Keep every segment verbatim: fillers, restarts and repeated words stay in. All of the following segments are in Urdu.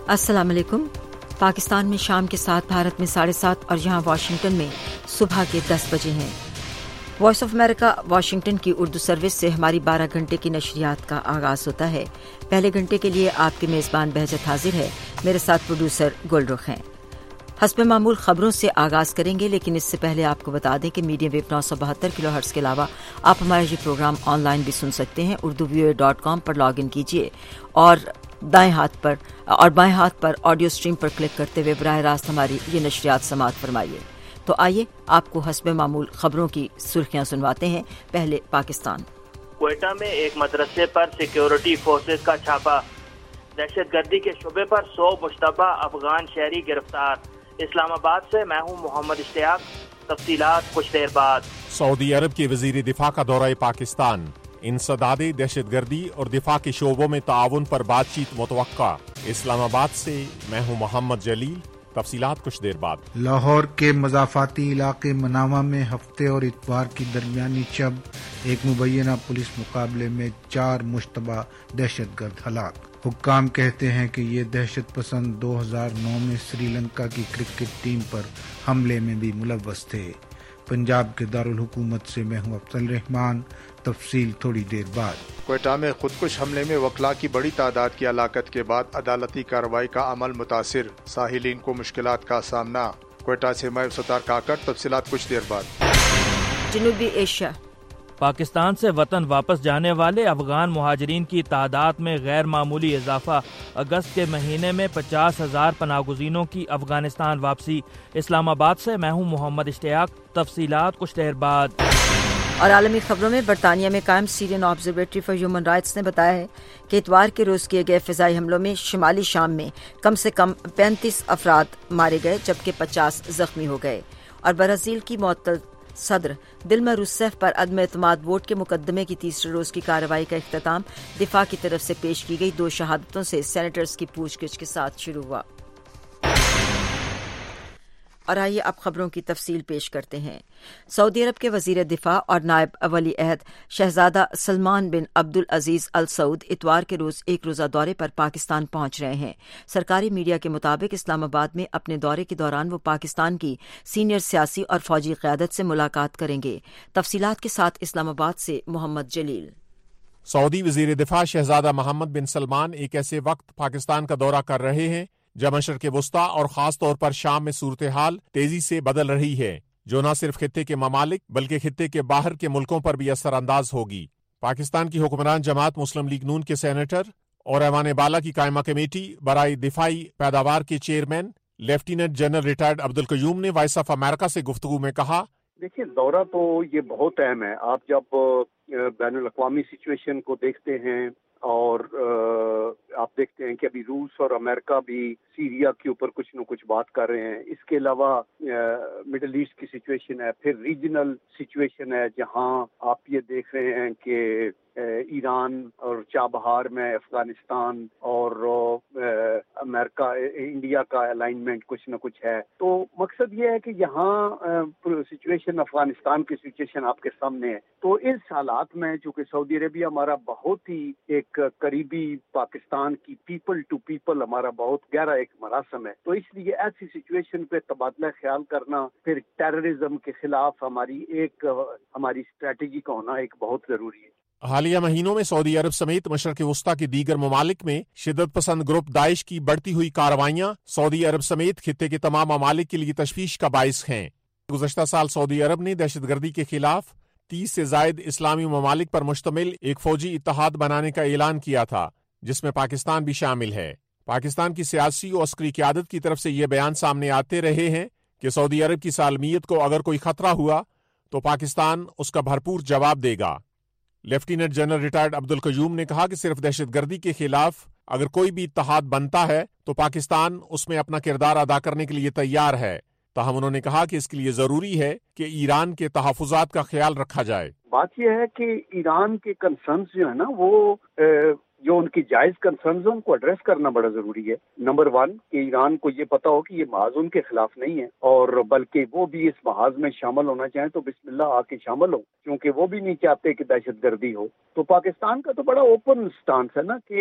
अस्सलाम वालेकुम। पाकिस्तान में शाम के सात, भारत में साढ़े सात और यहाँ वाशिंगटन में सुबह के दस बजे हैं। वॉइस ऑफ अमेरिका वाशिंगटन की उर्दू सर्विस से हमारी बारह घंटे की नशरियात का आगाज होता है। पहले घंटे के लिए आपके मेज़बान बहजत हाजिर है। मेरे साथ प्रोड्यूसर गुलरुख हैं। हस्ब मामूल खबरों से आगाज करेंगे, लेकिन इससे पहले आपको बता दें कि मीडियम वेव नौ सौ बहत्तर किलो हर्ट्ज के अलावा आप हमारा ये प्रोग्राम ऑनलाइन भी सुन सकते हैं। उर्दू वी डॉट कॉम पर लॉग इन कीजिए और दाएं हाथ पर और बाएं हाथ पर ऑडियो स्ट्रीम पर क्लिक करते हुए बराह रास्त हमारी ये नशरियात समाअत फरमाइए। तो आइए आपको हस्ब मामूल खबरों की सुर्खियां सुनवाते हैं। पहले पाकिस्तान। क्वेटा में एक मदरसे पर सिक्योरिटी फोर्सेज का छापा। दहशतगर्दी के शुबे पर सौ मुश्तबा अफगान शहरी गिरफ्तार। इस्लामाबाद से मैं हूं मोहम्मद इश्तियाक। तफसीलात कुछ देर बाद। सऊदी अरब के वजीर दिफा का दौरा पाकिस्तान। इंसदादे दहशतगर्दी और दिफा के शोबों में ताउन पर बातचीत मुतवक्का। इस्लामाबाद से मैं हूं मोहम्मद जलील। तफसीलात कुछ देर बाद। लाहौर के मज़ाफ़ाती इलाके मनावा में हफ्ते और इतवार की दरमियानी शब एक मुबैना पुलिस मुकाबले में चार मुश्तबा दहशतगर्द हलाक। हुक्काम कहते हैं कि ये दहशत पसंद दो हज़ार नौ में श्रीलंका की क्रिकेट टीम पर हमले में भी मुलव्वस थे। पंजाब के दारुल हुकूमत से मैं हूं अफजल रहमान। तफसील थोड़ी देर बाद। क्वेटा में खुदकुश हमले में वकला की बड़ी तादाद की हलाकत के बाद अदालती कार्रवाई का अमल मुतासिर, साहिलीन को मुश्किलात का सामना। क्वेटा से मैं सतार काकड़। तफसीलात कुछ देर बाद। जनूबी एशिया। पाकिस्तान से वतन वापस जाने वाले अफगान मुहाजिरीन की तादाद में गैर मामूली इजाफा। अगस्त के महीने में पचास हजार पनागुज़ीनों की अफगानिस्तान वापसी। इस्लामाबाद से मैं हूं मोहम्मद इश्तियाक। तफसीलात कुछ देर बाद। और आलमी खबरों में बरतानिया में कायम Syrian Observatory for Human Rights ने बताया है कि इतवार के रोज किए गए फिजाई हमलों में शिमाली शाम में कम से कम पैंतीस अफराद मारे गए, जबकि पचास जख्मी हो गए। और ब्राजील की मुअत्तल सदर दिल्मा रूसेफ पर अदम एतमाद वोट के मुकदमे की तीसरे रोज की कार्रवाई का इख्तिताम दिफा की तरफ से पेश की गई दो शहादतों से सेनेटर्स की पूछगिछ के साथ शुरू हुआ। और आइए अब खबरों की तफसील पेश करते हैं। सऊदी अरब के वजीर दिफा और नायब वली अहद शहजादा सलमान बिन अब्दुल अजीज अल सऊद इतवार के रोज एक रोजा दौरे पर पाकिस्तान पहुंच रहे हैं। सरकारी मीडिया के मुताबिक इस्लामाबाद में अपने दौरे के दौरान वो पाकिस्तान की सीनियर सियासी और फौजी क़यादत से मुलाकात करेंगे। तफसीलात के साथ इस्लामाबाद से मोहम्मद जलील। सऊदी वजीर दिफा शहजादा मोहम्मद बिन सलमान एक ऐसे वक्त पाकिस्तान का दौरा कर रहे हैं जब मशरक़ वुस्ता और खास तौर पर शाम में सूरत हाल तेजी से बदल रही है, जो न सिर्फ खित्ते के ममालिक बल्कि खित्ते के बाहर के मुल्कों पर भी असरअंदाज होगी। पाकिस्तान की हुक्मरान जमात मुस्लिम लीग नून के सेनेटर और ऐवान बाला की कायमा कमेटी बराए दिफाई पैदावार के chairman lieutenant general retired Abdul Qayyum ने वॉइस ऑफ अमेरिका से गुफ्तगू में कहा, देखिए दौरा तो ये बहुत अहम है। आप जब बैनुल अक़वामी सिचुएशन को देखते हैं और आप देखते हैं कि अभी रूस और अमेरिका भी सीरिया के ऊपर कुछ न कुछ बात कर रहे हैं। इसके अलावा मिडल ईस्ट की सिचुएशन है, फिर रीजनल सिचुएशन है जहां आप ये देख रहे हैं कि ईरान और चाबहार में अफगानिस्तान और अमेरिका इंडिया का अलाइनमेंट कुछ न कुछ है। तो मकसद ये है कि यहाँ सिचुएशन अफगानिस्तान की सिचुएशन आपके सामने है। तो इस हालात में चूंकि सऊदी अरेबिया हमारा बहुत ही एक करीबी पाकिस्तान की पीपल टू पीपल हमारा बहुत गहरा एक मरासम है, तो इसलिए ऐसी सिचुएशन पे तबादला ख्याल करना, फिर टेररिज्म के खिलाफ हमारी एक हमारी स्ट्रेटेजी का होना एक बहुत जरूरी है। हालिया महीनों में सऊदी अरब समेत मशरक़ वुस्ता के दीगर ममालिक में शिद्दत पसंद ग्रुप दाइश की बढ़ती हुई कार्रवाइयां सऊदी अरब समेत खित्ते के तमाम ममालिक के लिए तशवीश का बाइस हैं। गुज़श्ता साल सऊदी अरब ने दहशतगर्दी के खिलाफ तीस से जायद इस्लामी ममालिक पर मुश्तमिल एक फौजी इत्तेहाद बनाने का ऐलान किया था, जिसमें पाकिस्तान भी शामिल है। पाकिस्तान की सियासी और अस्करी क़यादत की तरफ से ये बयान सामने आते रहे हैं कि सऊदी अरब की सालमियत को अगर कोई खतरा हुआ तो पाकिस्तान उसका भरपूर जवाब देगा। Lieutenant general retired Abdul Qayyum ने कहा कि सिर्फ दहशतगर्दी के खिलाफ अगर कोई भी इत्तेहाद बनता है तो पाकिस्तान उसमें अपना किरदार अदा करने के लिए तैयार है। ताहम उन्होंने कहा कि इसके लिए जरूरी है कि ईरान के तहफ़्फ़ुज़ात का ख्याल रखा जाए। बात यह है कि ईरान के कंसर्न्स जो है ना, वो जो उनकी जायज कंसर्न्स हैं उनको एड्रेस करना बड़ा जरूरी है। नंबर वन कि ईरान को ये पता हो कि ये महाज उनके खिलाफ नहीं है, और बल्कि वो भी इस महाज में शामिल होना चाहें तो बिस्मिल्लाह आके शामिल हो, क्योंकि वो भी नहीं चाहते कि दहशतगर्दी हो। तो पाकिस्तान का तो बड़ा ओपन स्टांस है ना कि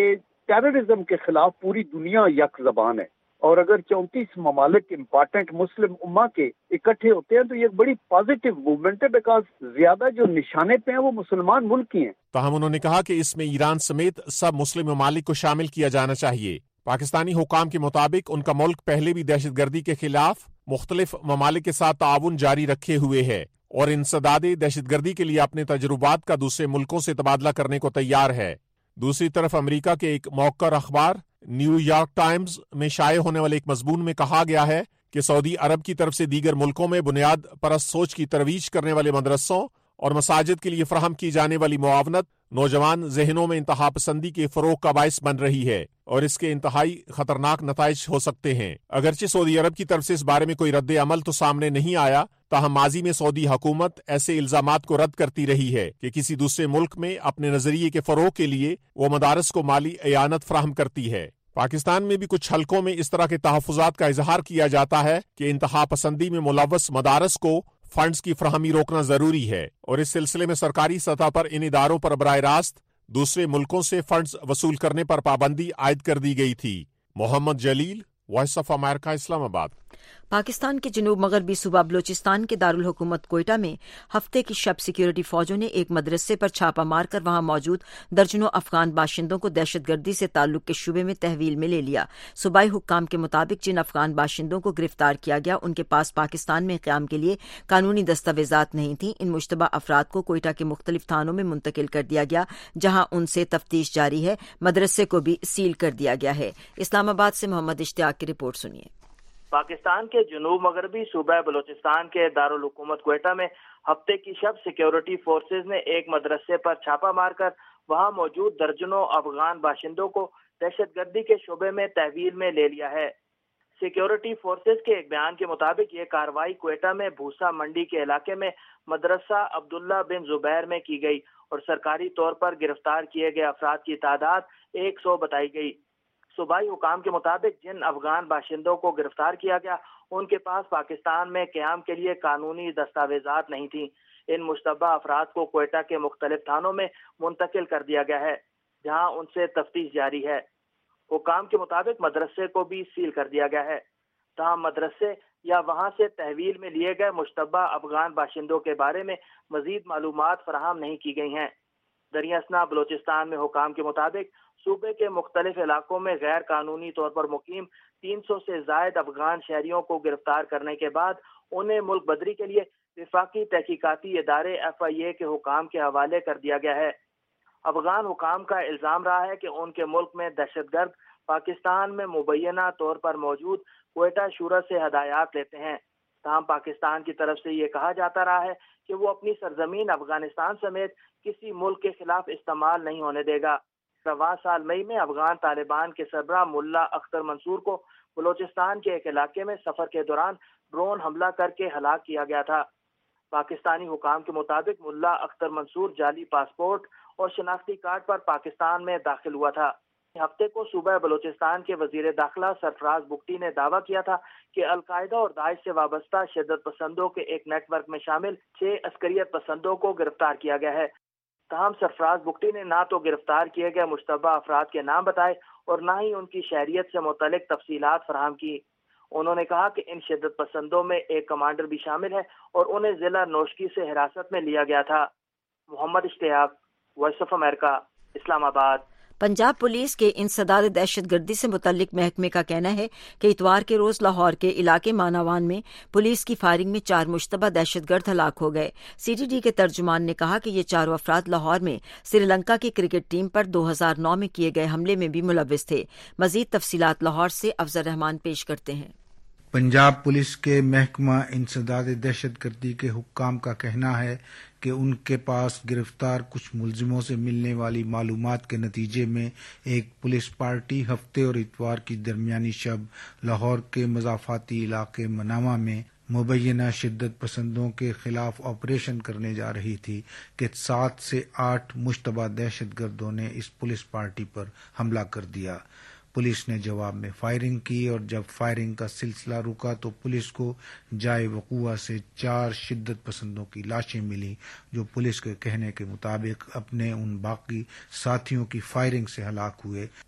ٹیررزم کے خلاف پوری دنیا یک زبان ہے، اور اگر چونتیس ممالک امپارٹنٹ مسلم امہ کے اکٹھے ہوتے ہیں تو یہ ایک بڑی پازیٹیو موومنٹ ہے، بیکاز زیادہ جو نشانے پہ ہیں وہ مسلمان ملک ہی ہیں۔ تاہم انہوں نے کہا کہ اس میں ایران سمیت سب مسلم ممالک کو شامل کیا جانا چاہیے۔ پاکستانی حکام کے مطابق ان کا ملک پہلے بھی دہشت گردی کے خلاف مختلف ممالک کے ساتھ تعاون جاری رکھے ہوئے ہے اور انسداد دہشت گردی کے لیے اپنے تجربات کا دوسرے ملکوں سے تبادلہ کرنے کو تیار ہے۔ دوسری طرف امریکہ کے ایک موقر اخبار نیو یارک ٹائمز میں شائع ہونے والے ایک مضمون میں کہا گیا ہے کہ سعودی عرب کی طرف سے دیگر ملکوں میں بنیاد پرست سوچ کی ترویج کرنے والے مدرسوں اور مساجد کے لیے فراہم کی جانے والی معاونت نوجوان ذہنوں میں انتہا پسندی کے فروغ کا باعث بن رہی ہے اور اس کے انتہائی خطرناک نتائج ہو سکتے ہیں۔ اگرچہ سعودی عرب کی طرف سے اس بارے میں کوئی رد عمل تو سامنے نہیں آیا، تاہم ماضی میں سعودی حکومت ایسے الزامات کو رد کرتی رہی ہے کہ کسی دوسرے ملک میں اپنے نظریے کے فروغ کے لیے وہ مدارس کو مالی اعانت فراہم کرتی ہے۔ پاکستان میں بھی کچھ حلقوں میں اس طرح کے تحفظات کا اظہار کیا جاتا ہے کہ انتہا پسندی میں ملوث مدارس کو فنڈز کی فراہمی روکنا ضروری ہے اور اس سلسلے میں سرکاری سطح پر ان اداروں پر براہ راست دوسرے ملکوں سے فنڈز وصول کرنے پر پابندی عائد کر دی گئی تھی۔ محمد جلیل، وائس آف امریکہ، اسلام آباد۔ پاکستان کے جنوب مغربی صوبہ بلوچستان کے دارالحکومت کوئٹہ میں ہفتے کی شب سیکورٹی فوجوں نے ایک مدرسے پر چھاپہ مار کر وہاں موجود درجنوں افغان باشندوں کو دہشت گردی سے تعلق کے شبے میں تحویل میں لے لیا۔ صوبائی حکام کے مطابق جن افغان باشندوں کو گرفتار کیا گیا ان کے پاس پاکستان میں قیام کے لیے قانونی دستاویزات نہیں تھیں۔ ان مشتبہ افراد کو کوئٹہ کے مختلف تھانوں میں منتقل کر دیا گیا جہاں ان سے تفتیش جاری ہے۔ مدرسے کو بھی سیل کر دیا گیا ہے۔ اسلام آباد سے محمد اشتیاق کی رپورٹ سنیے۔ پاکستان کے جنوب مغربی صوبہ بلوچستان کے دارالحکومت کوئٹہ میں ہفتے کی شب سیکیورٹی فورسز نے ایک مدرسے پر چھاپہ مار کر وہاں موجود درجنوں افغان باشندوں کو دہشت گردی کے شعبے میں تحویل میں لے لیا ہے۔ سیکیورٹی فورسز کے ایک بیان کے مطابق یہ کارروائی کوئٹہ میں بھوسا منڈی کے علاقے میں مدرسہ عبداللہ بن زبیر میں کی گئی اور سرکاری طور پر گرفتار کیے گئے افراد کی تعداد ایک سو بتائی گئی۔ صوبائی حکام کے مطابق جن افغان باشندوں کو گرفتار کیا گیا ان کے پاس پاکستان میں قیام کے لیے قانونی دستاویزات نہیں تھیں۔ ان مشتبہ افراد کو کوئٹہ کے مختلف تھانوں میں منتقل کر دیا گیا ہے جہاں ان سے تفتیش جاری ہے۔ حکام کے مطابق مدرسے کو بھی سیل کر دیا گیا ہے، تاہم مدرسے یا وہاں سے تحویل میں لیے گئے مشتبہ افغان باشندوں کے بارے میں مزید معلومات فراہم نہیں کی گئی ہیں۔ دریا اثنا بلوچستان میں حکام کے مطابق صوبے کے مختلف علاقوں میں غیر قانونی طور پر مقیم تین سو سے زائد افغان شہریوں کو گرفتار کرنے کے بعد انہیں ملک بدری کے لیے وفاقی تحقیقاتی ادارے ایف آئی اے کے حکام کے حوالے کر دیا گیا ہے۔ افغان حکام کا الزام رہا ہے کہ ان کے ملک میں دہشت گرد پاکستان میں مبینہ طور پر موجود کوئٹہ شورا سے ہدایات لیتے ہیں، تاہم پاکستان کی طرف سے یہ کہا جاتا رہا ہے کہ وہ اپنی سرزمین افغانستان سمیت کسی ملک کے خلاف استعمال نہیں ہونے دے گا۔ رواں سال مئی میں افغان طالبان کے سربراہ ملا اختر منصور کو بلوچستان کے ایک علاقے میں سفر کے دوران ڈرون حملہ کر کے ہلاک کیا گیا تھا۔ پاکستانی حکام کے مطابق ملا اختر منصور جعلی پاسپورٹ اور شناختی کارڈ پر پاکستان میں داخل ہوا تھا۔ ہفتے کو صوبہ بلوچستان کے وزیر داخلہ سرفراز بگٹی نے دعویٰ کیا تھا کہ القاعدہ اور داعش سے وابستہ شدت پسندوں کے ایک نیٹ ورک میں شامل چھ عسکریت پسندوں کو گرفتار کیا گیا ہے۔ تاہم سرفراز بگٹی نے نہ تو گرفتار کیے گئے مشتبہ افراد کے نام بتائے اور نہ ہی ان کی شہریت سے متعلق تفصیلات فراہم کی۔ انہوں نے کہا کہ ان شدت پسندوں میں ایک کمانڈر بھی شامل ہے اور انہیں ضلع نوشکی سے حراست میں لیا گیا تھا۔ محمد اشتیاق، وائس آف امریکہ، اسلام آباد۔ پنجاب پولیس کے انسداد دہشت گردی سے متعلق محکمے کا کہنا ہے کہ اتوار کے روز لاہور کے علاقے ماناوان میں پولیس کی فائرنگ میں چار مشتبہ دہشت گرد ہلاک ہو گئے۔ سی ٹی ڈی کے ترجمان نے کہا کہ یہ چاروں افراد لاہور میں سری لنکا کی کرکٹ ٹیم پر دو ہزار نو میں کیے گئے حملے میں بھی ملوث تھے۔ مزید تفصیلات لاہور سے افضل رحمان پیش کرتے ہیں۔ پنجاب پولیس کے محکمہ انسداد دہشت گردی کے حکام کا کہنا ہے کہ ان کے پاس گرفتار کچھ ملزموں سے ملنے والی معلومات کے نتیجے میں ایک پولیس پارٹی ہفتے اور اتوار کی درمیانی شب لاہور کے مضافاتی علاقے مناوا میں مبینہ شدت پسندوں کے خلاف آپریشن کرنے جا رہی تھی کہ سات سے آٹھ مشتبہ دہشت گردوں نے اس پولیس پارٹی پر حملہ کر دیا۔ پولیس نے جواب میں فائرنگ کی اور جب فائرنگ کا سلسلہ رکا تو پولیس کو جائے وقوع سے چار شدت پسندوں کی لاشیں ملیں جو پولیس کے کہنے کے مطابق اپنے ان باقی ساتھیوں کی فائرنگ سے ہلاک ہوئے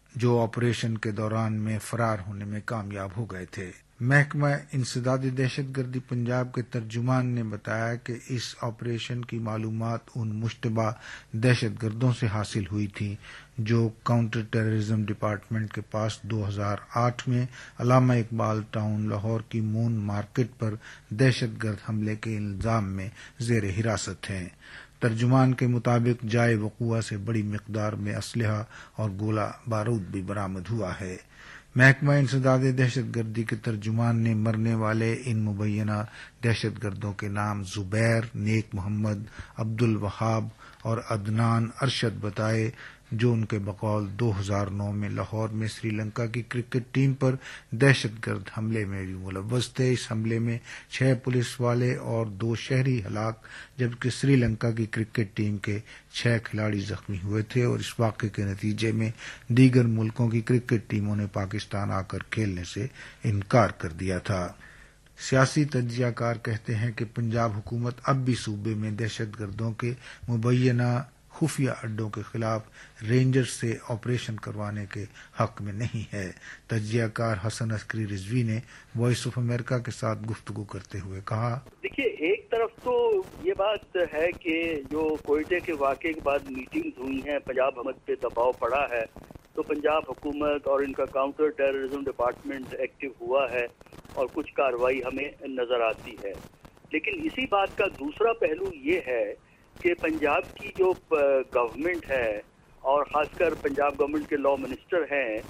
जो ऑपरेशन के दौरान में फरार होने में कामयाब हो गए थे। महकमा इंसदाद दहशतगर्दी पंजाब के तर्जुमान ने बताया कि इस ऑपरेशन की मालूमात उन मुश्तबा दहशतगर्दों से हासिल हुई थी जो काउंटर टेररिज्म डिपार्टमेंट के पास दो हज़ार आठ में अल्लामा इकबाल टाउन लाहौर की मून मार्केट पर दहशतगर्द हमले के इल्जाम में जेर हिरासत हैं। तर्जुमान के मुताबिक जाए वक़ुआ से बड़ी मिकदार में असलहा और गोला बारूद भी बरामद हुआ है। महकमा इंसदाद दहशतगर्दी के तर्जुमान ने मरने वाले इन मुबैना दहशतगर्दों के नाम जुबैर, नेक मोहम्मद, अब्दुल वहाब और अदनान अरशद बताए, जो उनके बकौल दो हज़ार नौ में लाहौर में श्रीलंका की क्रिकेट टीम पर दहशतगर्द हमले में भी मुलव्वस थे। इस हमले में छह पुलिस वाले और दो शहरी हलाक, जबकि श्रीलंका की क्रिकेट टीम के छह खिलाड़ी जख्मी हुए थे और इस वाक़े के नतीजे में दीगर मुल्कों की क्रिकेट टीमों ने पाकिस्तान आकर खेलने से इनकार कर दिया था। सियासी तज्जियाकार कहते हैं कि पंजाब हुकूमत अब भी सूबे में दहशतगर्दों के मुबैना खुफिया अड्डों के खिलाफ रेंजर्स से ऑपरेशन करवाने के हक में नहीं है। तज्जियाकार हसन अस्करी रिजवी ने वॉइस ऑफ अमेरिका के साथ गुफ्तगू करते हुए कहा, देखिए, एक तरफ तो ये बात है कि जो कोयटे के वाक़े के बाद मीटिंग्स हुई हैं, पंजाब हुकूमत पे दबाव पड़ा है, तो पंजाब हुकूमत और इनका काउंटर टेररिज्म डिपार्टमेंट एक्टिव हुआ है और कुछ कार्रवाई हमें नजर आती है। लेकिन इसी बात का दूसरा पहलू ये है कि पंजाब की जो गवर्नमेंट है और ख़ासकर पंजाब गवर्नमेंट के लॉ मिनिस्टर हैं,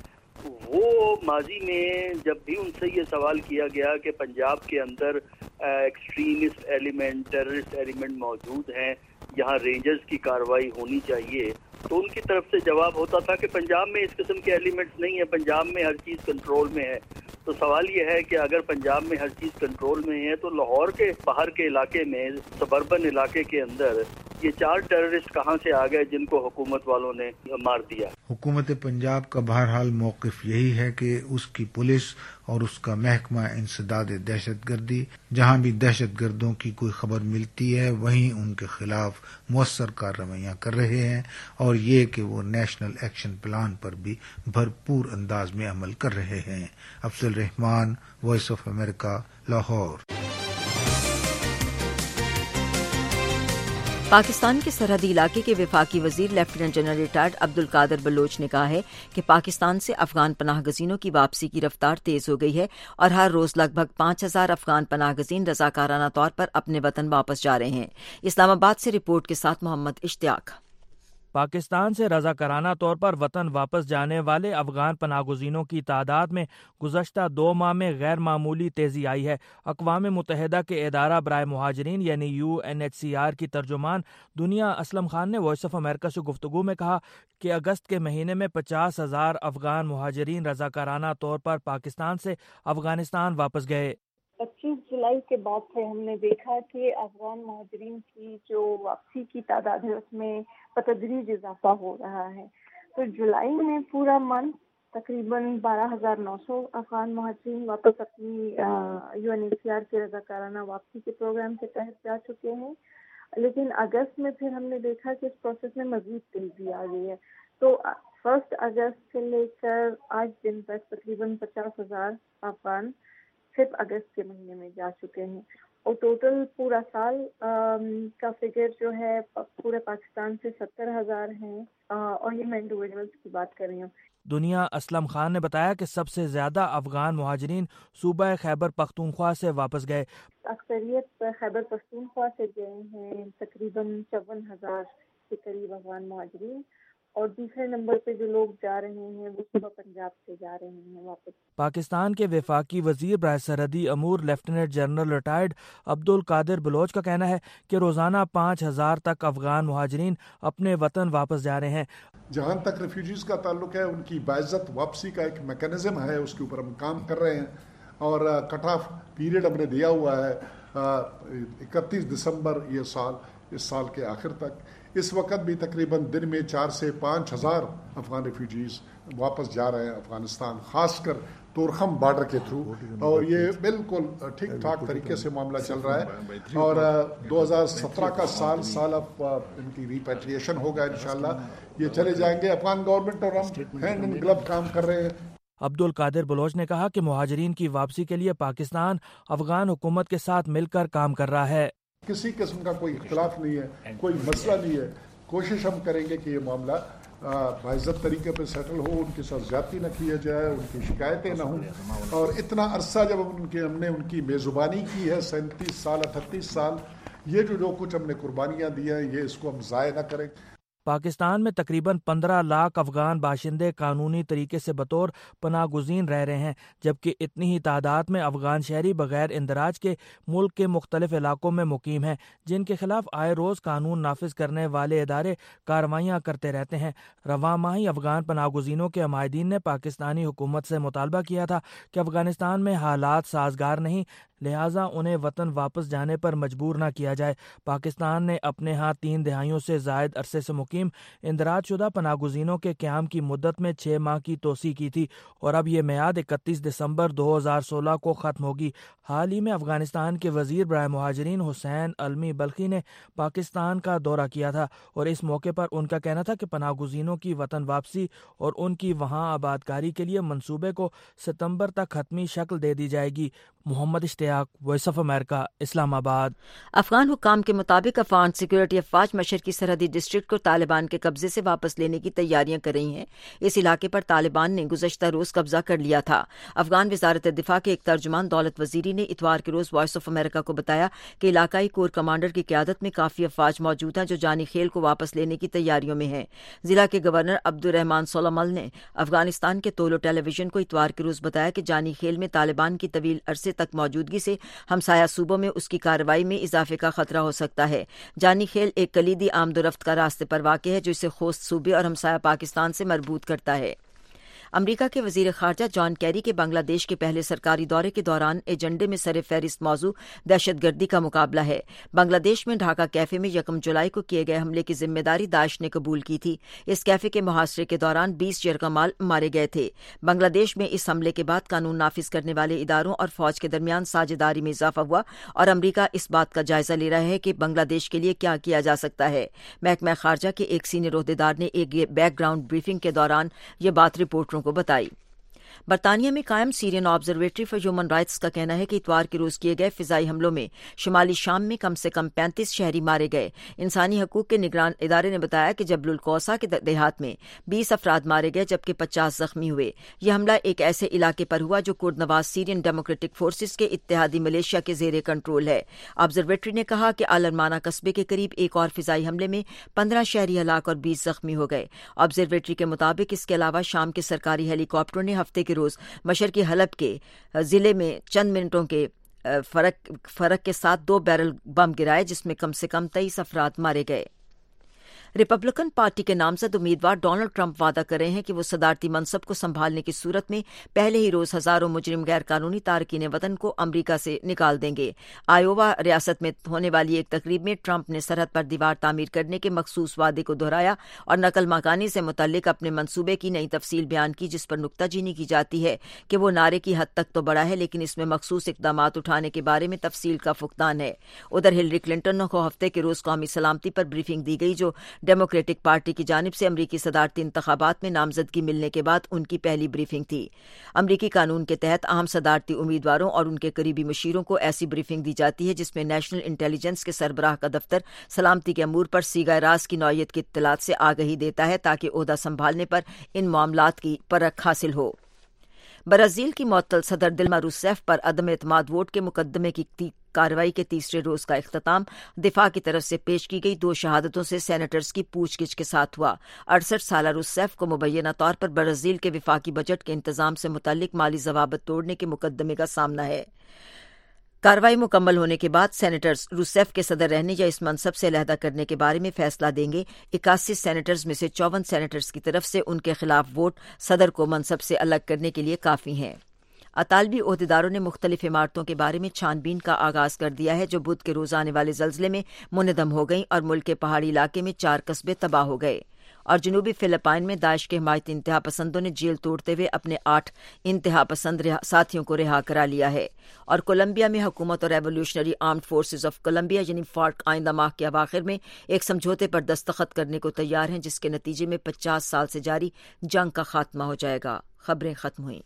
वो माजी में जब भी उनसे ये सवाल किया गया कि पंजाब के अंदर एक्सट्रीमिस्ट एलिमेंट, टेररिस्ट एलिमेंट मौजूद हैं, यहाँ रेंजर्स की कार्रवाई होनी चाहिए, तो उनकी तरफ से जवाब होता था कि पंजाब में इस किस्म के एलिमेंट्स नहीं है, पंजाब में हर चीज़ कंट्रोल में है। तो सवाल ये है कि अगर पंजाब में हर चीज़ कंट्रोल में है तो लाहौर के बाहर के इलाके में, सबर्बन इलाके के अंदर ये चार टेररिस्ट कहाँ से आ गए जिनको हुकूमत वालों ने मार दिया। हुकूमत पंजाब का बहरहाल मौक़िफ़ यही है कि उसकी पुलिस और उसका महकमा इंसदाद दहशतगर्दी जहाँ भी दहशतगर्दों की कोई खबर मिलती है वहीं उनके खिलाफ मुअस्सर कार्रवाइयाँ कर रहे हैं और ये कि वो नेशनल एक्शन प्लान पर भी भरपूर अंदाज में अमल कर रहे हैं। Afzal Rehman, voice of America, Lahore. Pakistan के सरहदी इलाके के वफाकी वजीर lieutenant general retired Abdul Qadir Baloch ने कहा है कि पाकिस्तान से अफगान पनाह गजीनों की वापसी की रफ्तार तेज हो गई है और हर रोज लगभग पांच हजार अफगान पनाह गजीन रजाकाराना तौर पर अपने वतन वापस जा रहे हैं। इस्लामाबाद से रिपोर्ट के साथ मोहम्मद इश्तियाक। पाकिस्तान से रज़ाकाराना तौर पर वतन वापस जाने वाले अफगान पनाहगज़ीनों की तादाद में गुज़श्ता दो माह में गैर मामूली तेज़ी आई है। अक़वाम मुत्तहिदा के इदारा बराए मुहाजिरीन यानी U N H C R की तर्जुमान दुनिया असलम खान ने वॉइस ऑफ अमेरिका से गुफ्तगू में कहा कि अगस्त के महीने में पचास हज़ार अफगान मुहाजिरीन रज़ाकाराना तौर पर पाकिस्तान से अफगानिस्तान वापस गए। पच्चीस जुलाई के बाद से हमने देखा कि अफगान मुहाजिरीन की जो वापसी की तादाद है उसमें बतदरीज इजाफा हो रहा है। तो जुलाई में पूरा मंथ तकरीबन बारह हजार नौ सौ अफगान मुहाजिरीन वापस अपनी U N H C R के रज़ाकाराना वापसी के प्रोग्राम के तहत जा चुके हैं। लेकिन अगस्त में फिर हमने देखा कि इस प्रोसेस में मजीद तेजी आ गई है। तो फर्स्ट अगस्त से लेकर आज दिन तक तकरीबन पचास हजार अफगान सिर्फ अगस्त के महीने में जा चुके हैं और टोटल पूरा साल का फिगर जो है पूरे पाकिस्तान से सत्तर हजार है और ये मैं इंडिविजुअल्स की बात कर रही हूँ। दुनिया असलम खान ने बताया कि सबसे ज्यादा अफगान मुहाजिरीन सूबा खैबर पख्तूनख्वा से वापस गए। अक्सरियत खैबर पख्तूनख्वा से गए हैं तकरीबन चौवन हजार के करीब अफगान मुहाजिरीन और दूसरे नंबर पे जो लोग जा रहे हैं वो सुबह पंजाब से जा रहे हैं वापस। पाकिस्तान के वफाकी वजीर बराए सरहदी अमूर lieutenant general retired Abdul Qadir Baloch का कहना है कि रोजाना पाँच हजार तक अफगान मुहाजिरीन अपने वतन वापस जा रहे हैं। जहाँ तक रेफ्यूजीज का ताल्लुक है उनकी बाइज्जत वापसी का एक मैकेनिज्म है, उसके ऊपर हम काम कर रहे हैं और कट ऑफ पीरियड हमने दिया हुआ है इकतीस दिसंबर ये साल इस साल के आखिर तक। اس وقت بھی تقریباً دن میں چار سے پانچ ہزار افغان ریفیوجیز واپس جا رہے ہیں افغانستان، خاص کر تورخم بارڈر کے تھرو، اور یہ بالکل ٹھیک ٹھاک طریقے سے معاملہ چل رہا ہے. اور دو ہزار سترہ کا سال سال اب ان کی ریپیٹریشن ہوگا انشاءاللہ. یہ چلے جائیں گے. افغان گورنمنٹ اور ہم ہینڈ ان گلو کام کر رہے ہیں. عبد القادر بلوچ نے کہا کہ مہاجرین کی واپسی کے لیے پاکستان افغان حکومت کے ساتھ مل کر کام کر رہا ہے. کسی قسم کا کوئی اختلاف نہیں ہے، کوئی مسئلہ نہیں ہے. کوشش ہم کریں گے کہ یہ معاملہ باعزت طریقے پہ سیٹل ہو، ان کے ساتھ زیادتی نہ کیا جائے، ان کی شکایتیں نہ ہوں. اور اتنا عرصہ جب ان کے ہم نے ان کی میزبانی کی ہے، سینتیس سال اٹھتیس سال، یہ جو جو کچھ ہم نے قربانیاں دی ہیں، یہ اس کو ہم ضائع نہ کریں. پاکستان میں تقریباً پندرہ لاکھ افغان باشندے قانونی طریقے سے بطور پناہ گزین رہ رہے ہیں، جبکہ اتنی ہی تعداد میں افغان شہری بغیر اندراج کے ملک کے مختلف علاقوں میں مقیم ہیں، جن کے خلاف آئے روز قانون نافذ کرنے والے ادارے کارروائیاں کرتے رہتے ہیں. رواں ماہ ہی افغان پناہ گزینوں کے عمائدین نے پاکستانی حکومت سے مطالبہ کیا تھا کہ افغانستان میں حالات سازگار نہیں، لہٰذا انہیں وطن واپس جانے پر مجبور نہ کیا جائے. پاکستان نے اپنے ہاں تین دہائیوں سے زائد عرصے سے مقیم اندراج شدہ پناہ گزینوں کے قیام کی مدت میں چھ ماہ کی توسیع کی تھی، اور اب یہ میعاد اکتیس دسمبر دو ہزار سولہ کو ختم ہوگی. حال ہی میں افغانستان کے وزیر برائے مہاجرین حسین علمی بلخی نے پاکستان کا دورہ کیا تھا، اور اس موقع پر ان کا کہنا تھا کہ پناہ گزینوں کی وطن واپسی اور ان کی وہاں آبادکاری کے لیے منصوبے کو ستمبر تک حتمی شکل دے دی جائے گی. محمد اشتیاق، وائس آف امریکہ، اسلام آباد. افغان حکام کے مطابق افغان سیکورٹی افواج مشرقی کی سرحدی ڈسٹرکٹ کو طالبان کے قبضے سے واپس لینے کی تیاریاں کر رہی ہیں. اس علاقے پر طالبان نے گزشتہ روز قبضہ کر لیا تھا. افغان وزارت دفاع کے ایک ترجمان دولت وزیری نے اتوار کے روز وائس آف امریکہ کو بتایا کہ علاقائی کور کمانڈر کی قیادت میں کافی افواج موجود ہیں جو جانی خیل کو واپس لینے کی تیاریوں میں ہیں. ضلع کے گورنر عبد الرحمان سولمل نے افغانستان کے تولو ٹیلی ویژن کو اتوار کے روز بتایا کہ جانی خیل میں طالبان کی طویل عرصے تک موجودگی سے ہمسایہ صوبوں میں اس کی کارروائی میں اضافے کا خطرہ ہو سکتا ہے. جانی خیل ایک کلیدی آمد و رفت کا راستے پر واقع ہے جو اسے خوست صوبے اور ہمسایہ پاکستان سے مربوط کرتا ہے. امریکہ کے وزیر خارجہ جان کیری کے بنگلہ دیش کے پہلے سرکاری دورے کے دوران ایجنڈے میں سر فہرست موضوع دہشت گردی کا مقابلہ ہے. بنگلہ دیش میں ڈھاکہ کیفے میں یکم جولائی کو کیے گئے حملے کی ذمہ داری داعش نے قبول کی تھی. اس کیفے کے محاصرے کے دوران بیس یرغمال مارے گئے تھے. بنگلہ دیش میں اس حملے کے بعد قانون نافذ کرنے والے اداروں اور فوج کے درمیان ساجھیداری میں اضافہ ہوا، اور امریکہ اس بات کا جائزہ لے رہا ہے کہ بنگلہ دیش کے لیے کیا کیا جا سکتا ہے. محکمہ خارجہ کے ایک سینئر عہدیدار نے ایک بیک گراؤنڈ بریفنگ کے دوران یہ بات رپورٹروں کو بتائی. برطانیہ میں قائم Syrian Observatory for Human Rights کا کہنا ہے کہ اتوار کے روز کیے گئے فضائی حملوں میں شمالی شام میں کم سے کم پینتیس شہری مارے گئے. انسانی حقوق کے نگران ادارے نے بتایا کہ جبل القوسا کے دیہات میں بیس افراد مارے گئے جبکہ پچاس زخمی ہوئے. یہ حملہ ایک ایسے علاقے پر ہوا جو کرد نواز سیرین ڈیموکریٹک فورسز کے اتحادی ملیشیا کے زیر کنٹرول ہے. آبزرویٹری نے کہا کہ آلرمانہ قصبے کے قریب ایک اور فضائی حملے میں پندرہ شہری ہلاک اور بیس زخمی ہو گئے. آبزرویٹری کے مطابق اس کے علاوہ شام کے سرکاری ہیلی کاپٹروں نے ہفتے کے روز مشرقی حلب کے ضلع میں چند منٹوں کے فرق فرق کے ساتھ دو بیرل بم گرائے جس میں کم سے کم تیئیس افراد مارے گئے. ریپبلکن پارٹی کے نامزد امیدوار ڈونلڈ ٹرمپ وعدہ کر رہے ہیں کہ وہ صدارتی منصب کو سنبھالنے کی صورت میں پہلے ہی روز ہزاروں مجرم غیر قانونی تارکین وطن کو امریکہ سے نکال دیں گے. آئیووا ریاست میں ہونے والی ایک تقریب میں ٹرمپ نے سرحد پر دیوار تعمیر کرنے کے مخصوص وعدے کو دہرایا اور نقل مکانی سے متعلق اپنے منصوبے کی نئی تفصیل بیان کی، جس پر نکتہ چینی کی جاتی ہے کہ وہ نعرے کی حد تک تو بڑا ہے لیکن اس میں مخصوص اقدامات اٹھانے کے بارے میں تفصیل کا فقدان ہے. ادھر ہلری کلنٹن کو ہفتے کے روز قومی سلامتی پر بریفنگ دی گئی جو ڈیموکریٹک پارٹی کی جانب سے امریکی صدارتی انتخابات میں نامزدگی ملنے کے بعد ان کی پہلی بریفنگ تھی. امریکی قانون کے تحت اہم صدارتی امیدواروں اور ان کے قریبی مشیروں کو ایسی بریفنگ دی جاتی ہے جس میں نیشنل انٹیلیجنس کے سربراہ کا دفتر سلامتی کے امور پر صیغہ راز کی نوعیت کی اطلاعات سے آگہی دیتا ہے تاکہ عہدہ سنبھالنے پر ان معاملات کی پرکھ حاصل ہو. برازیل کی معطل صدر دلما روسیف پر عدم اعتماد ووٹ کے مقدمے کی کارروائی کے تیسرے روز کا اختتام دفاع کی طرف سے پیش کی گئی دو شہادتوں سے سینیٹرز کی پوچھ گچھ کے ساتھ ہوا. اڑسٹھ سالہ روسیف کو مبینہ طور پر برازیل کے وفاقی بجٹ کے انتظام سے متعلق مالی ضوابط توڑنے کے مقدمے کا سامنا ہے. کارروائی مکمل ہونے کے بعد سینیٹرز روسیف کے صدر رہنے یا اس منصب سے علیحدہ کرنے کے بارے میں فیصلہ دیں گے. اکاسی سینیٹرز میں سے چون سینیٹرز کی طرف سے ان کے خلاف ووٹ صدر کو منصب سے الگ کرنے کے لیے کافی ہیں. اطالوی عہدیداروں نے مختلف عمارتوں کے بارے میں چھان بین کا آغاز کر دیا ہے جو بدھ کے روز آنے والے زلزلے میں منہدم ہو گئیں اور ملک کے پہاڑی علاقے میں چار قصبے تباہ ہو گئے۔ اور جنوبی فلپائن میں داعش کے حمایتی انتہا پسندوں نے جیل توڑتے ہوئے اپنے آٹھ انتہا پسند ساتھیوں کو رہا کرا لیا ہے۔ اور کولمبیا میں حکومت اور Revolutionary Armed Forces of Colombia یعنی فارک آئندہ ماہ کے اواخر میں ایک سمجھوتے پر دستخط کرنے کو تیار ہیں جس کے نتیجے میں پچاس سال سے جاری جنگ کا خاتمہ ہو جائے گا۔ خبریں ختم ہوئیں۔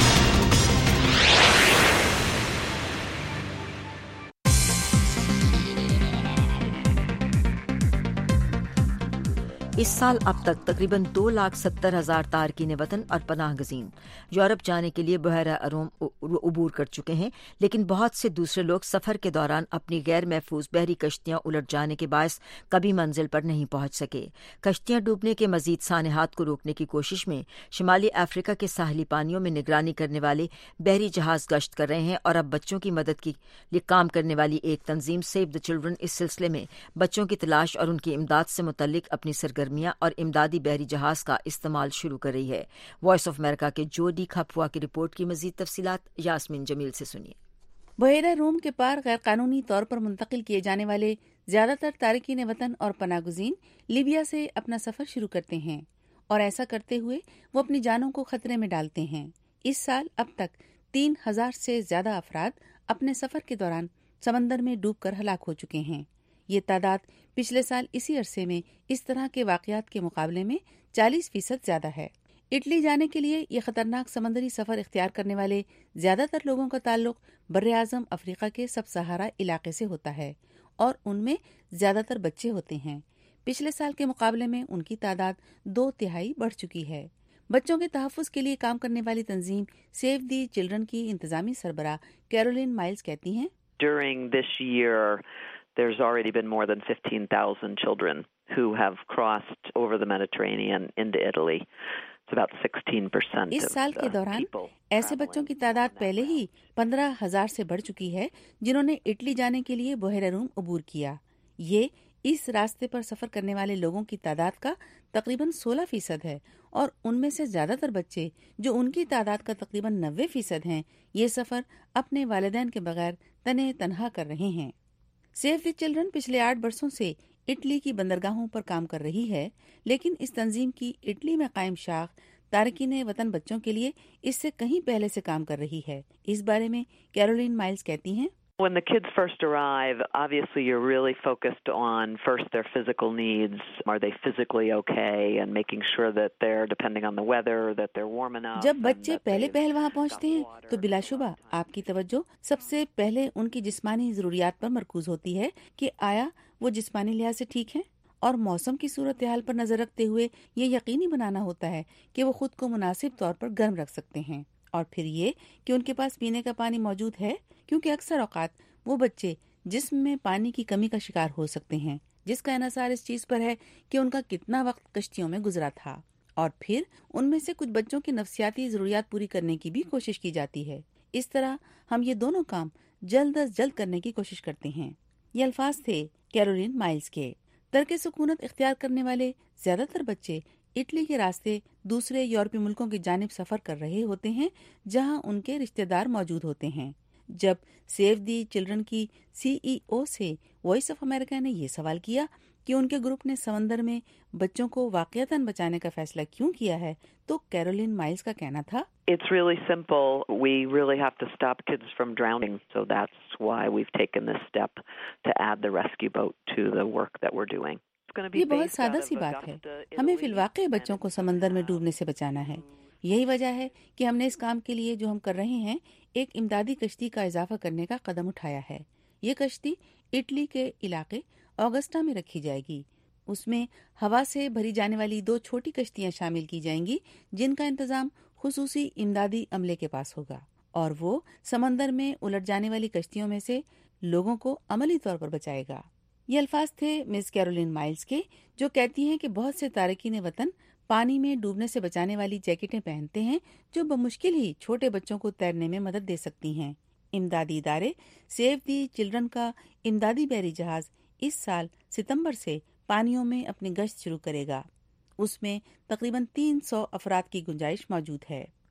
اس سال اب تک تقریباً دو لاکھ ستر ہزار تارکین وطن اور پناہ گزین یورپ جانے کے لیے بحیرہ روم عبور کر چکے ہیں، لیکن بہت سے دوسرے لوگ سفر کے دوران اپنی غیر محفوظ بحری کشتیاں الٹ جانے کے باعث کبھی منزل پر نہیں پہنچ سکے۔ کشتیاں ڈوبنے کے مزید سانحات کو روکنے کی کوشش میں شمالی افریقہ کے ساحلی پانیوں میں نگرانی کرنے والے بحری جہاز گشت کر رہے ہیں، اور اب بچوں کی مدد کے لیے کام کرنے والی ایک تنظیم سیو دا چلڈرن اس سلسلے میں بچوں کی تلاش اور ان کی امداد سے متعلق اپنی سرگرمیاں اور امدادی بحری جہاز کا استعمال شروع کر رہی ہے۔ وائس آف امریکہ کے جو ڈی کھپوا کی رپورٹ کی مزید تفصیلات یاسمین جمیل سے سنیے۔ بحیرہ روم کے پار غیر قانونی طور پر منتقل کیے جانے والے زیادہ تر تارکین وطن اور پناہ گزین لیبیا سے اپنا سفر شروع کرتے ہیں، اور ایسا کرتے ہوئے وہ اپنی جانوں کو خطرے میں ڈالتے ہیں۔ اس سال اب تک تین ہزار سے زیادہ افراد اپنے سفر کے دوران سمندر میں ڈوب کر ہلاک ہو چکے ہیں۔ یہ تعداد پچھلے سال اسی عرصے میں اس طرح کے واقعات کے مقابلے میں چالیس فیصد زیادہ ہے۔ اٹلی جانے کے لیے یہ خطرناک سمندری سفر اختیار کرنے والے زیادہ تر لوگوں کا تعلق بر اعظم افریقہ کے سب سہارا علاقے سے ہوتا ہے، اور ان میں زیادہ تر بچے ہوتے ہیں۔ پچھلے سال کے مقابلے میں ان کی تعداد دو تہائی بڑھ چکی ہے۔ بچوں کے تحفظ کے لیے کام کرنے والی تنظیم سیو دی چلڈرن کی انتظامی سربراہ کیرولین مائلز کہتی ہیں، During this year, there's already been more than fifteen thousand children who have crossed over the Mediterranean into Italy. It's about sixteen percent. اس سال کے دوران ایسے بچوں کی تعداد پہلے ہی پندرہ ہزار سے بڑھ چکی ہے جنہوں نے اٹلی جانے کے لیے بحیرہ روم عبور کیا۔ یہ اس راستے پر سفر کرنے والے لوگوں کی تعداد کا تقریباً سولہ فیصد ہے، اور ان میں سے زیادہ تر بچے جو ان کی تعداد کا تقریباً نوے فیصد ہیں یہ سفر اپنے والدین کے بغیر تنہے تنہا کر رہے ہیں۔ سیو دی چلڈرن پچھلے آٹھ برسوں سے اٹلی کی بندرگاہوں پر کام کر رہی ہے، لیکن اس تنظیم کی اٹلی میں قائم شاخ تارکین وطن بچوں کے لیے اس سے کہیں پہلے سے کام کر رہی ہے۔ اس بارے میں کیرولین مائلز کہتی ہیں، When the kids first arrive, obviously you're really focused on first their physical needs. Are they physically okay? And making sure that they're, depending on the weather, that they're warm enough. جب بچے پہلے پہل وہاں پہنچتے ہیں تو بلا شبہ آپ کی توجہ سب سے پہلے ان کی جسمانی ضروریات پر مرکوز ہوتی ہے کہ آیا وہ جسمانی لحاظ سے ٹھیک ہیں، اور موسم کی صورتحال پر نظر رکھتے ہوئے یہ یقینی بنانا ہوتا ہے کہ وہ خود کو مناسب طور پر گرم رکھ سکتے ہیں، اور پھر یہ کہ ان کے پاس پینے کا پانی موجود ہے، کیونکہ اکثر اوقات وہ بچے جسم میں پانی کی کمی کا شکار ہو سکتے ہیں، جس کا انحصار اس چیز پر ہے کہ ان کا کتنا وقت کشتیوں میں گزرا تھا، اور پھر ان میں سے کچھ بچوں کی نفسیاتی ضروریات پوری کرنے کی بھی کوشش کی جاتی ہے۔ اس طرح ہم یہ دونوں کام جلد از جلد کرنے کی کوشش کرتے ہیں۔ یہ الفاظ تھے کیرولین مائلز کے۔ ترک سکونت اختیار کرنے والے زیادہ تر بچے اٹلی کے راستے دوسرے یورپی ملکوں کی جانب سفر کر رہے ہوتے ہیں جہاں ان کے رشتہ دار موجود ہوتے ہیں۔ جب سیو دی چلڈرن کی سی ای او سے وائس آف امریکہ نے یہ سوال کیا کہ ان کے گروپ نے سمندر میں بچوں کو واقعتاً بچانے کا فیصلہ کیوں کیا ہے، تو کیرولین مائلز کا کہنا تھا، It's really simple. We really have to stop kids from drowning. So that's why we've taken this step to add the rescue boat to the work that we're doing. یہ بہت سادہ سی بات ہے، ہمیں فی الواقع بچوں کو سمندر میں ڈوبنے سے بچانا ہے۔ یہی وجہ ہے کہ ہم نے اس کام کے لیے جو ہم کر رہے ہیں ایک امدادی کشتی کا اضافہ کرنے کا قدم اٹھایا ہے۔ یہ کشتی اٹلی کے علاقے آگسٹا میں رکھی جائے گی۔ اس میں ہوا سے بھری جانے والی دو چھوٹی کشتیاں شامل کی جائیں گی جن کا انتظام خصوصی امدادی عملے کے پاس ہوگا، اور وہ سمندر میں الٹ جانے والی کشتیوں میں سے لوگوں کو عملی طور پر بچائے گا۔ یہ الفاظ تھے مس کیرولین مائلز کے، جو کہتی ہیں کہ بہت سے تارکین وطن پانی میں ڈوبنے سے بچانے والی جیکٹیں پہنتے ہیں جو بمشکل ہی چھوٹے بچوں کو تیرنے میں مدد دے سکتی ہیں۔ امدادی ادارے سیو دی چلڈرن کا امدادی بحری جہاز اس سال ستمبر سے پانیوں میں اپنی گشت شروع کرے گا۔ اس میں تقریباً تین سو افراد کی گنجائش موجود ہے۔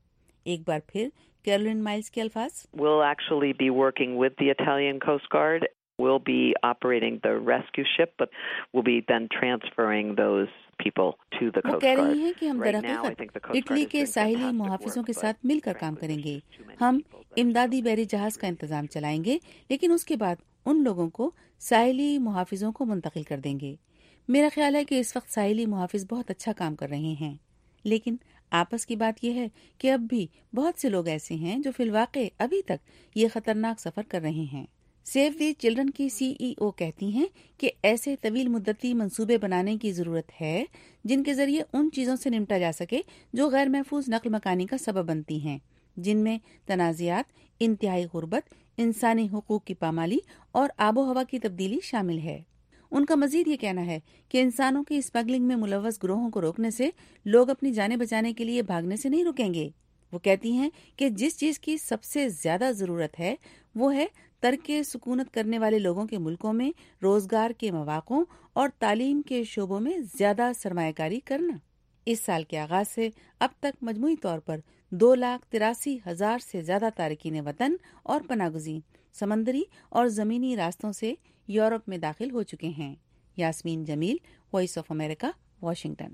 ایک بار پھر کیرولین مائلز کے الفاظ. We'll actually be working with the Italian Coast Guard. We'll be operating the rescue ship, but we'll be then transferring those people to the Coast Guard. وہ کہہ رہی ہیں کہ ہم در حقیقت اٹلی کے ساحلی محافظوں کے ساتھ مل کر کام کریں گے. ہم امدادی بحری جہاز کا انتظام چلائیں گے، لیکن اس کے بعد ان لوگوں کو ساحلی محافظوں کو منتقل کر دیں گے. میرا خیال ہے کہ اس وقت ساحلی محافظ بہت اچھا کام کر رہے ہیں، لیکن آپس کی بات یہ ہے کہ اب بھی بہت سے لوگ ایسے ہیں جو فی الواقع ابھی تک یہ خطرناک سفر کر رہے ہیں. سیو دی چلڈرن کی سی ای او کہتی ہیں کہ ایسے طویل مدتی منصوبے بنانے کی ضرورت ہے جن کے ذریعے ان چیزوں سے نمٹا جا سکے جو غیر محفوظ نقل مکانی کا سبب بنتی ہیں، جن میں تنازعات، انتہائی غربت، انسانی حقوق کی پامالی اور آب و ہوا کی تبدیلی شامل ہے. ان کا مزید یہ کہنا ہے کہ انسانوں کی اسمگلنگ میں ملوث گروہوں کو روکنے سے لوگ اپنی جانیں بچانے کے لیے بھاگنے سے نہیں رکیں گے. وہ کہتی ہیں کہ جس چیز کی سب سے زیادہ ضرورت ہے وہ ہے ترک سکونت کرنے والے لوگوں کے ملکوں میں روزگار کے مواقع اور تعلیم کے شعبوں میں زیادہ سرمایہ کاری کرنا. اس سال کے آغاز سے اب تک مجموعی طور پر دو لاکھ تراسی ہزار سے زیادہ تارکین وطن اور پناہ گزین سمندری اور زمینی راستوں سے یورپ میں داخل ہو چکے ہیں. Yasmin Jamil, voice of America, Washington.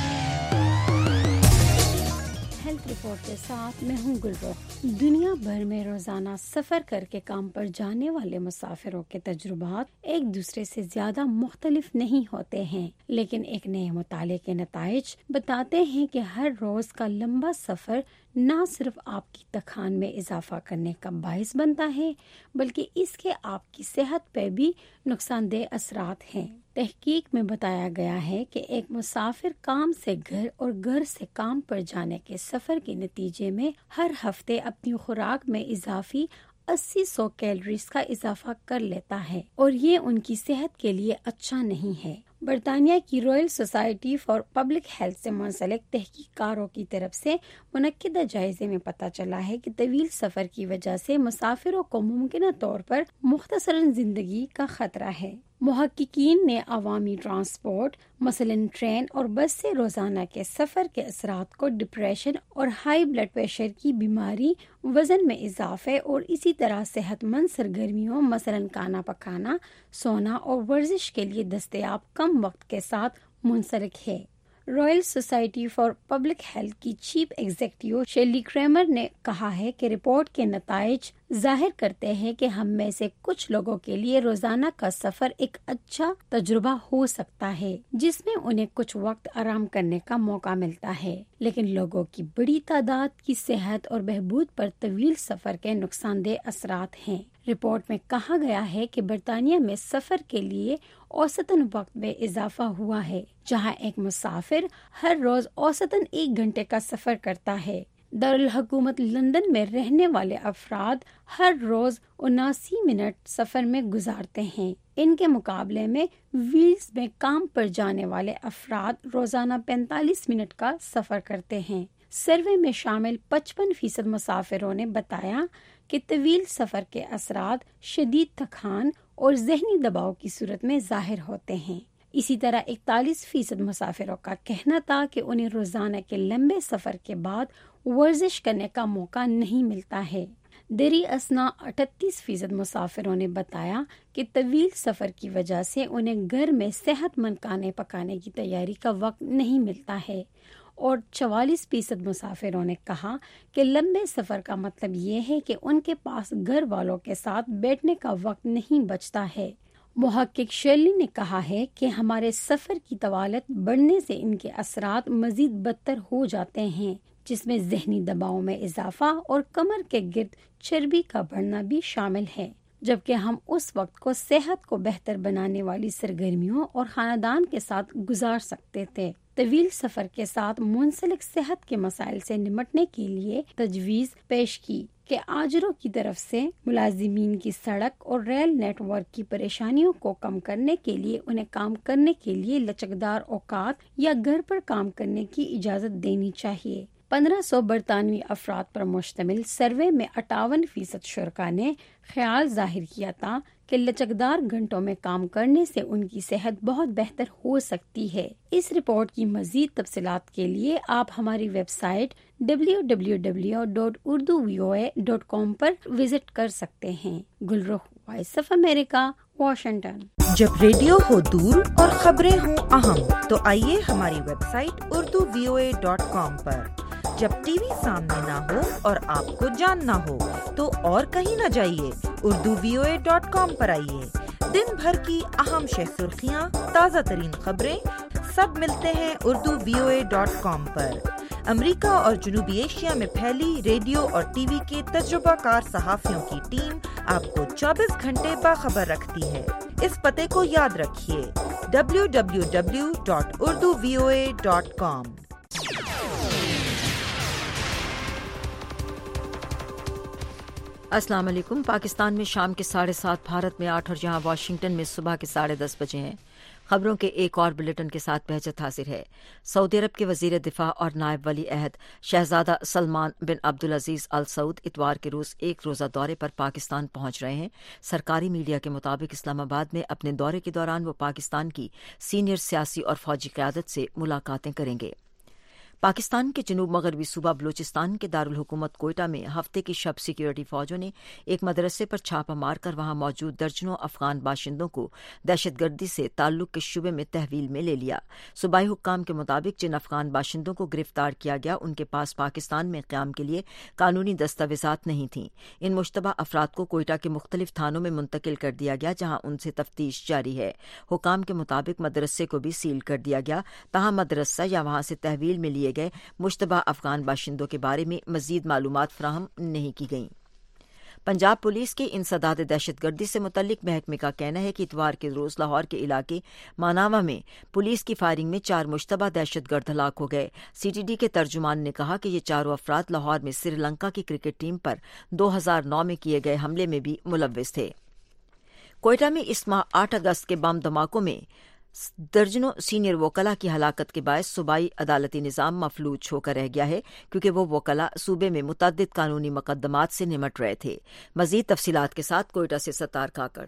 Health report کے ساتھ میں ہوں گلرخ. دنیا بھر میں روزانہ سفر کر کے کام پر جانے والے مسافروں کے تجربات ایک دوسرے سے زیادہ مختلف نہیں ہوتے ہیں، لیکن ایک نئے مطالعے کے نتائج بتاتے ہیں کہ ہر روز کا لمبا سفر نہ صرف آپ کی تخان میں اضافہ کرنے کا باعث بنتا ہے بلکہ اس کے آپ کی صحت پہ بھی نقصان دہ اثرات ہیں. تحقیق میں بتایا گیا ہے کہ ایک مسافر کام سے گھر اور گھر سے کام پر جانے کے سفر کے نتیجے میں ہر ہفتے اپنی خوراک میں اضافی اسی سو کیلوریز کا اضافہ کر لیتا ہے اور یہ ان کی صحت کے لیے اچھا نہیں ہے. برطانیہ کی Royal Society for Public Health سے منسلک تحقیق کاروں کی طرف سے منعقدہ جائزے میں پتہ چلا ہے کہ طویل سفر کی وجہ سے مسافروں کو ممکنہ طور پر مختصراً زندگی کا خطرہ ہے. محققین نے عوامی ٹرانسپورٹ مثلاً ٹرین اور بس سے روزانہ کے سفر کے اثرات کو ڈپریشن اور ہائی بلڈ پریشر کی بیماری، وزن میں اضافے اور اسی طرح صحت مند سرگرمیوں مثلاً کھانا پکانا، سونا اور ورزش کے لیے دستیاب کم وقت کے ساتھ منسلک ہے. Royal Society for Public Health کی چیف ایگزیکٹو شیلی کریمر نے کہا ہے کہ رپورٹ کے نتائج ظاہر کرتے ہیں کہ ہم میں سے کچھ لوگوں کے لیے روزانہ کا سفر ایک اچھا تجربہ ہو سکتا ہے جس میں انہیں کچھ وقت آرام کرنے کا موقع ملتا ہے، لیکن لوگوں کی بڑی تعداد کی صحت اور بہبود پر طویل سفر کے نقصان دہ اثرات ہیں. رپورٹ میں کہا گیا ہے کہ برطانیہ میں سفر کے لیے اوسطاً وقت میں اضافہ ہوا ہے، جہاں ایک مسافر ہر روز اوسطاً ایک گھنٹے کا سفر کرتا ہے. دارالحکومت لندن میں رہنے والے افراد ہر روز اناسی منٹ سفر میں گزارتے ہیں. ان کے مقابلے میں ویلز میں کام پر جانے والے افراد روزانہ پینتالیس منٹ کا سفر کرتے ہیں. سروے میں شامل پچپن فیصد مسافروں نے بتایا کہ طویل سفر کے اثرات شدید تھکان اور ذہنی دباؤ کی صورت میں ظاہر ہوتے ہیں. اسی طرح اکتالیس فیصد مسافروں کا کہنا تھا کہ انہیں روزانہ کے لمبے سفر کے بعد ورزش کرنے کا موقع نہیں ملتا ہے. دیری اسنا اٹھتیس فیصد مسافروں نے بتایا کہ طویل سفر کی وجہ سے انہیں گھر میں صحت مند کھانے پکانے کی تیاری کا وقت نہیں ملتا ہے، اور چوالیس فیصد مسافروں نے کہا کہ لمبے سفر کا مطلب یہ ہے کہ ان کے پاس گھر والوں کے ساتھ بیٹھنے کا وقت نہیں بچتا ہے. محقق شرلی نے کہا ہے کہ ہمارے سفر کی طوالت بڑھنے سے ان کے اثرات مزید بدتر ہو جاتے ہیں، جس میں ذہنی دباؤ میں اضافہ اور کمر کے گرد چربی کا بڑھنا بھی شامل ہے، جبکہ ہم اس وقت کو صحت کو بہتر بنانے والی سرگرمیوں اور خاندان کے ساتھ گزار سکتے تھے. طویل سفر کے ساتھ منسلک صحت کے مسائل سے نمٹنے کے لیے تجویز پیش کی کہ آجروں کی طرف سے ملازمین کی سڑک اور ریل نیٹ ورک کی پریشانیوں کو کم کرنے کے لیے انہیں کام کرنے کے لیے لچکدار اوقات یا گھر پر کام کرنے کی اجازت دینی چاہیے. پندرہ سو برطانوی افراد پر مشتمل سروے میں اٹھاون فیصد شرکا نے خیال ظاہر کیا تھا کہ لچکدار گھنٹوں میں کام کرنے سے ان کی صحت بہت بہتر ہو سکتی ہے۔ اس رپورٹ کی مزید تفصیلات کے لیے آپ ہماری website W W W dot Urdu V O A dot com پر وزٹ کر سکتے ہیں۔ Gulrukh, voice of America, Washington. جب ریڈیو ہو دور اور خبریں ہوں اہم تو آئیے ہماری website Urdu V O A dot com پر۔ جب ٹی وی سامنے نہ ہو اور آپ کو جاننا ہو تو اور کہیں نہ جائیے، Urdu V O A dot com پر آئیے۔ دن بھر کی اہم شہ سرخیاں، تازہ ترین خبریں سب ملتے ہیں Urdu V O A dot com پر۔ امریکہ اور جنوبی ایشیا میں پھیلی ریڈیو اور ٹی وی کے تجربہ کار صحافیوں کی ٹیم آپ کو چوبیس گھنٹے باخبر رکھتی ہے۔ اس پتے کو یاد رکھیے، W W W dot Urdu V O A dot com. السلام علیکم۔ پاکستان میں شام کے ساڑھے سات، بھارت میں آٹھ اور جہاں واشنگٹن میں صبح کے ساڑھے دس بجے ہیں۔ خبروں کے ایک اور بلیٹن کے ساتھ بہجت حاضر ہے۔ سعودی عرب کے وزیر دفاع اور نائب ولی عہد شہزادہ سلمان بن عبدالعزیز ال سعود اتوار کے روز ایک روزہ دورے پر پاکستان پہنچ رہے ہیں۔ سرکاری میڈیا کے مطابق اسلام آباد میں اپنے دورے کے دوران وہ پاکستان کی سینئر سیاسی اور فوجی قیادت سے ملاقاتیں کریں گے۔ پاکستان کے جنوب مغربی صوبہ بلوچستان کے دارالحکومت کوئٹہ میں ہفتے کی شب سیکورٹی فوجوں نے ایک مدرسے پر چھاپہ مار کر وہاں موجود درجنوں افغان باشندوں کو دہشت گردی سے تعلق کے شبے میں تحویل میں لے لیا۔ صوبائی حکام کے مطابق جن افغان باشندوں کو گرفتار کیا گیا ان کے پاس پاکستان میں قیام کے لیے قانونی دستاویزات نہیں تھیں۔ ان مشتبہ افراد کو کوئٹہ کے مختلف تھانوں میں منتقل کر دیا گیا جہاں ان سے تفتیش جاری ہے۔ حکام کے مطابق مدرسے کو بھی سیل کر دیا گیا، تاہم مدرسہ یا وہاں سے تحویل میں لیے گئے مشتبہ افغان باشندوں کے بارے میں مزید معلومات فراہم نہیں کی گئیں۔ پنجاب پولیس کے انسداد دہشت گردی سے متعلق محکمے کا کہنا ہے کہ اتوار کے روز لاہور کے علاقے ماناوا میں پولیس کی فائرنگ میں چار مشتبہ دہشت گرد ہلاک ہو گئے۔ سی ٹی ڈی کے ترجمان نے کہا کہ یہ چاروں افراد لاہور میں سری لنکا کی کرکٹ ٹیم پر دو ہزار نو میں کیے گئے حملے میں بھی ملوث تھے۔ کوئٹہ میں اس ماہ آٹھ اگست کے بم دھماکوں میں درجنوں سینئر وکلاء کی ہلاکت کے باعث صوبائی عدالتی نظام مفلوج ہو کر رہ گیا ہے کیونکہ وہ وکلاء صوبے میں متعدد قانونی مقدمات سے نمٹ رہے تھے۔ مزید تفصیلات کے ساتھ کوئٹہ سے ستار کاکڑ۔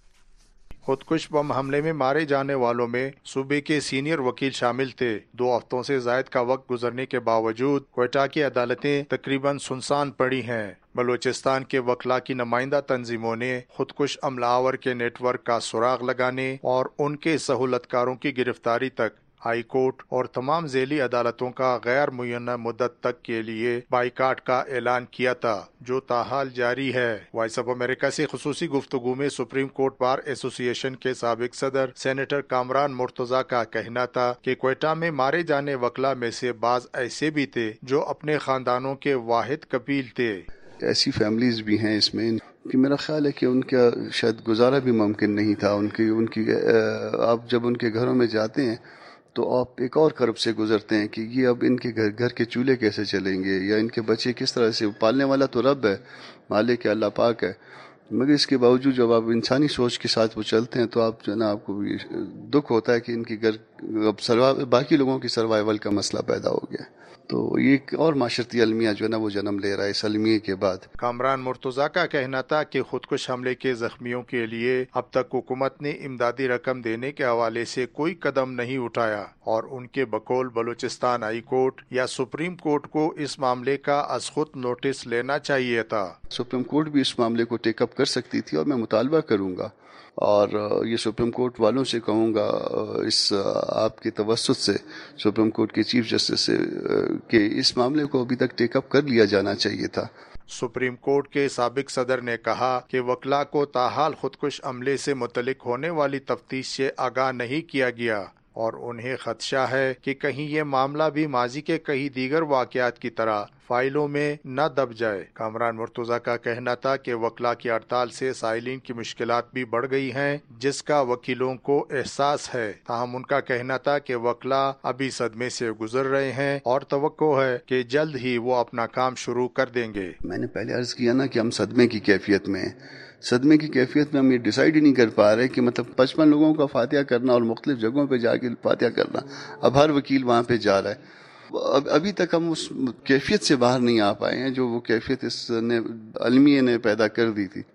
خودکش بم حملے میں مارے جانے والوں میں صوبے کے سینئر وکیل شامل تھے۔ دو ہفتوں سے زائد کا وقت گزرنے کے باوجود کوئٹہ کی عدالتیں تقریباً سنسان پڑی ہیں۔ بلوچستان کے وکلاء کی نمائندہ تنظیموں نے خودکش عملہ آور کے نیٹ ورک کا سراغ لگانے اور ان کے سہولت کاروں کی گرفتاری تک ہائی کورٹ اور تمام ذیلی عدالتوں کا غیر معینہ مدت تک کے لیے بائیکاٹ کا اعلان کیا تھا، جو تاحال جاری ہے۔ وائس آف امریکہ سے خصوصی گفتگو میں سپریم کورٹ بار ایسوسی ایشن کے سابق صدر سینیٹر کامران مرتضیٰ کا کہنا تھا کہ کوئٹہ میں مارے جانے وکلاء میں سے بعض ایسے بھی تھے جو اپنے خاندانوں کے واحد کفیل تھے۔ ایسی فیملیز بھی ہیں اس میں کہ میرا خیال ہے کہ ان کا شاید گزارا بھی ممکن نہیں تھا۔ ان کی ان کی آپ جب ان کے گھروں میں جاتے ہیں تو آپ ایک اور کرب سے گزرتے ہیں کہ یہ اب ان کے گھر گھر کے چولہے کیسے چلیں گے، یا ان کے بچے کس طرح سے، پالنے والا تو رب ہے، مالک ہے، اللہ پاک ہے، مگر اس کے باوجود جب آپ انسانی سوچ کے ساتھ وہ چلتے ہیں تو آپ جو ہے نا آپ کو دکھ ہوتا ہے کہ ان کے گھر اب سروائیو باقی لوگوں کی سروائیول کا مسئلہ پیدا ہو گیا۔ تو یہ ایک اور معاشرتی المیہ جو ہے نا وہ جنم لے رہا ہے اس المیہ کے بعد۔ کامران مرتضیٰ کا کہنا تھا کہ خودکش حملے کے زخمیوں کے لیے اب تک حکومت نے امدادی رقم دینے کے حوالے سے کوئی قدم نہیں اٹھایا، اور ان کے بقول بلوچستان ہائی کورٹ یا سپریم کورٹ کو اس معاملے کا از خود نوٹس لینا چاہیے تھا۔ سپریم کورٹ بھی اس معاملے کو ٹیک اپ کر سکتی تھی، اور میں مطالبہ کروں گا اور یہ سپریم کورٹ والوں سے کہوں گا اس آپ کے توسط سے سپریم کورٹ کے چیف جسٹس سے کہ اس معاملے کو ابھی تک ٹیک اپ کر لیا جانا چاہیے تھا۔ سپریم کورٹ کے سابق صدر نے کہا کہ وکلاء کو تاحال خودکش عملے سے متعلق ہونے والی تفتیش سے آگاہ نہیں کیا گیا، اور انہیں خدشہ ہے کہ کہیں یہ معاملہ بھی ماضی کے کئی دیگر واقعات کی طرح فائلوں میں نہ دب جائے۔ کامران مرتضیٰ کا کہنا تھا کہ وکلاء کی ہڑتال سے سائلین کی مشکلات بھی بڑھ گئی ہیں، جس کا وکیلوں کو احساس ہے، تاہم ان کا کہنا تھا کہ وکلاء ابھی صدمے سے گزر رہے ہیں اور توقع ہے کہ جلد ہی وہ اپنا کام شروع کر دیں گے۔ میں نے پہلے عرض کیا نا کہ ہم صدمے کی کیفیت میں ہیں، صدمے کی کیفیت میں ہم یہ ڈیسائیڈ ہی نہیں کر پا رہے کہ مطلب پچپن لوگوں کا فاتحہ کرنا اور مختلف جگہوں پہ جا کے فاتحہ کرنا، اب ہر وکیل وہاں پہ جا رہا ہے۔ ابھی تک ہم اس کیفیت سے باہر نہیں آ پائے ہیں جو وہ کیفیت اس نے المیہ نے پیدا کر دی تھی۔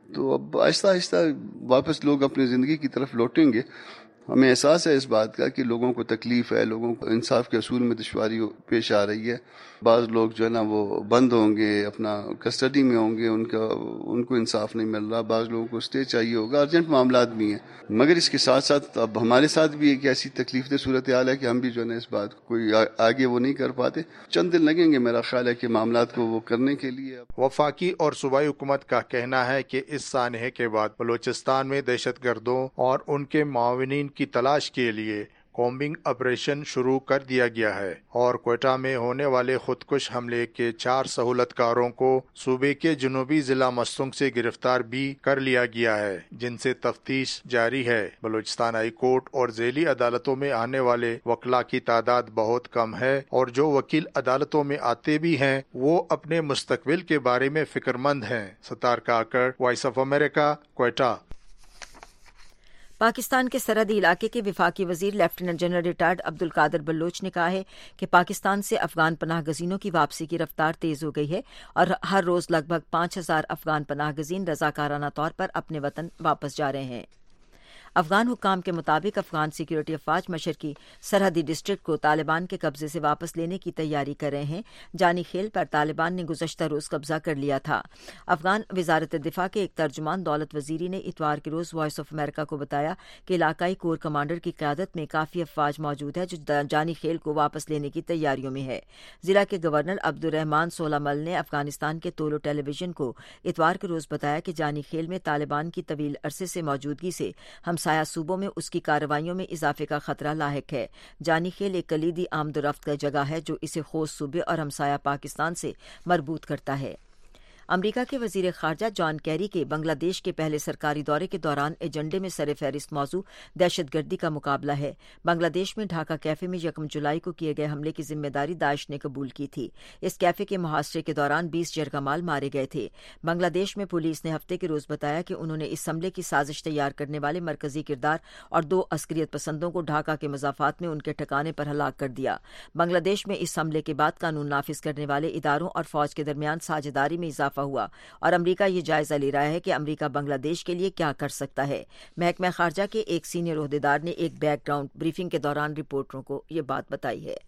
تو اب آہستہ آہستہ واپس لوگ اپنی زندگی کی طرف لوٹیں گے. ہمیں احساس ہے اس بات کا کہ لوگوں کو تکلیف ہے, لوگوں کو انصاف کے اصول میں دشواری پیش آ رہی ہے. بعض لوگ جو ہے نا وہ بند ہوں گے, اپنا کسٹڈی میں ہوں گے, ان کا ان کو انصاف نہیں مل رہا. بعض لوگوں کو اسٹے چاہیے ہوگا, ارجنٹ معاملات بھی ہیں. مگر اس کے ساتھ ساتھ اب ہمارے ساتھ بھی ایک ایسی تکلیف دہ صورتحال ہے کہ ہم بھی جو ہے نا اس بات کو کوئی آگے وہ نہیں کر پاتے. چند دن لگیں گے میرا خیال ہے کہ معاملات کو وہ کرنے کے لیے. وفاقی اور صوبائی حکومت کا کہنا ہے کہ اس سانحے کے بعد بلوچستان میں دہشت گردوں اور ان کے معاونین کی تلاش کے لیے کومبنگ آپریشن شروع کر دیا گیا ہے, اور کوئٹہ میں ہونے والے خودکش حملے کے چار سہولت کاروں کو صوبے کے جنوبی ضلع مستونگ سے گرفتار بھی کر لیا گیا ہے, جن سے تفتیش جاری ہے. بلوچستان ہائی کورٹ اور ذیلی عدالتوں میں آنے والے وکلاء کی تعداد بہت کم ہے, اور جو وکیل عدالتوں میں آتے بھی ہیں وہ اپنے مستقبل کے بارے میں فکر مند ہیں. Sattar Kakar, voice of America, Quetta. Pakistan کے سرحدی علاقے کے وفاقی وزیر lieutenant general retired Abdul Qadir Baloch نے کہا ہے کہ پاکستان سے افغان پناہ گزینوں کی واپسی کی رفتار تیز ہو گئی ہے اور ہر روز لگ بھگ پانچ ہزار افغان پناہ گزین رضاکارانہ طور پر اپنے وطن واپس جا رہے ہیں. افغان حکام کے مطابق افغان سیکیورٹی افواج مشرقی سرحدی ڈسٹرکٹ کو طالبان کے قبضے سے واپس لینے کی تیاری کر رہے ہیں. جانی خیل پر طالبان نے گزشتہ روز قبضہ کر لیا تھا. افغان وزارت دفاع کے ایک ترجمان دولت وزیری نے اتوار کے روز وائس آف امریکہ کو بتایا کہ علاقائی کور کمانڈر کی قیادت میں کافی افواج موجود ہے جو جانی خیل کو واپس لینے کی تیاریوں میں ہے. ضلع کے گورنر عبدالرحمان سولامل نے افغانستان کے تولو ٹیلی ویژن کو اتوار کے روز بتایا کہ جانی خیل میں طالبان کی طویل عرصے سے موجودگی سے ہم ہمسایہ صوبوں میں اس کی کارروائیوں میں اضافے کا خطرہ لاحق ہے. جانی خیل ایک کلیدی آمد و رفت کا جگہ ہے جو اسے خوست صوبے اور ہمسایہ پاکستان سے مربوط کرتا ہے. امریکہ کے وزیر خارجہ جان کیری کے بنگلہ دیش کے پہلے سرکاری دورے کے دوران ایجنڈے میں سر فہرست موضوع دہشت گردی کا مقابلہ ہے. بنگلہ دیش میں ڈھاکہ کیفے میں یکم جولائی کو کیے گئے حملے کی ذمہ داری داعش نے قبول کی تھی. اس کیفے کے محاصرے کے دوران بیس جرگہ مال مارے گئے تھے. بنگلہ دیش میں پولیس نے ہفتے کے روز بتایا کہ انہوں نے اس حملے کی سازش تیار کرنے والے مرکزی کردار اور دو عسکریت پسندوں کو ڈھاکہ کے مضافات میں ان کے ٹھکانے پر ہلاک کر دیا. بنگلہ دیش میں اس حملے کے بعد قانون نافذ کرنے والے اداروں اور فوج کے درمیان ساجھیداری میں اضافہ ہوا اور امریکہ یہ جائزہ لے رہا ہے کہ امریکہ بنگلہ دیش کے لیے کیا کر سکتا ہے. محکمہ خارجہ کے ایک سینئر عہدیدار نے ایک بیک گراؤنڈ بریفنگ کے دوران رپورٹروں کو یہ بات بتائی ہے.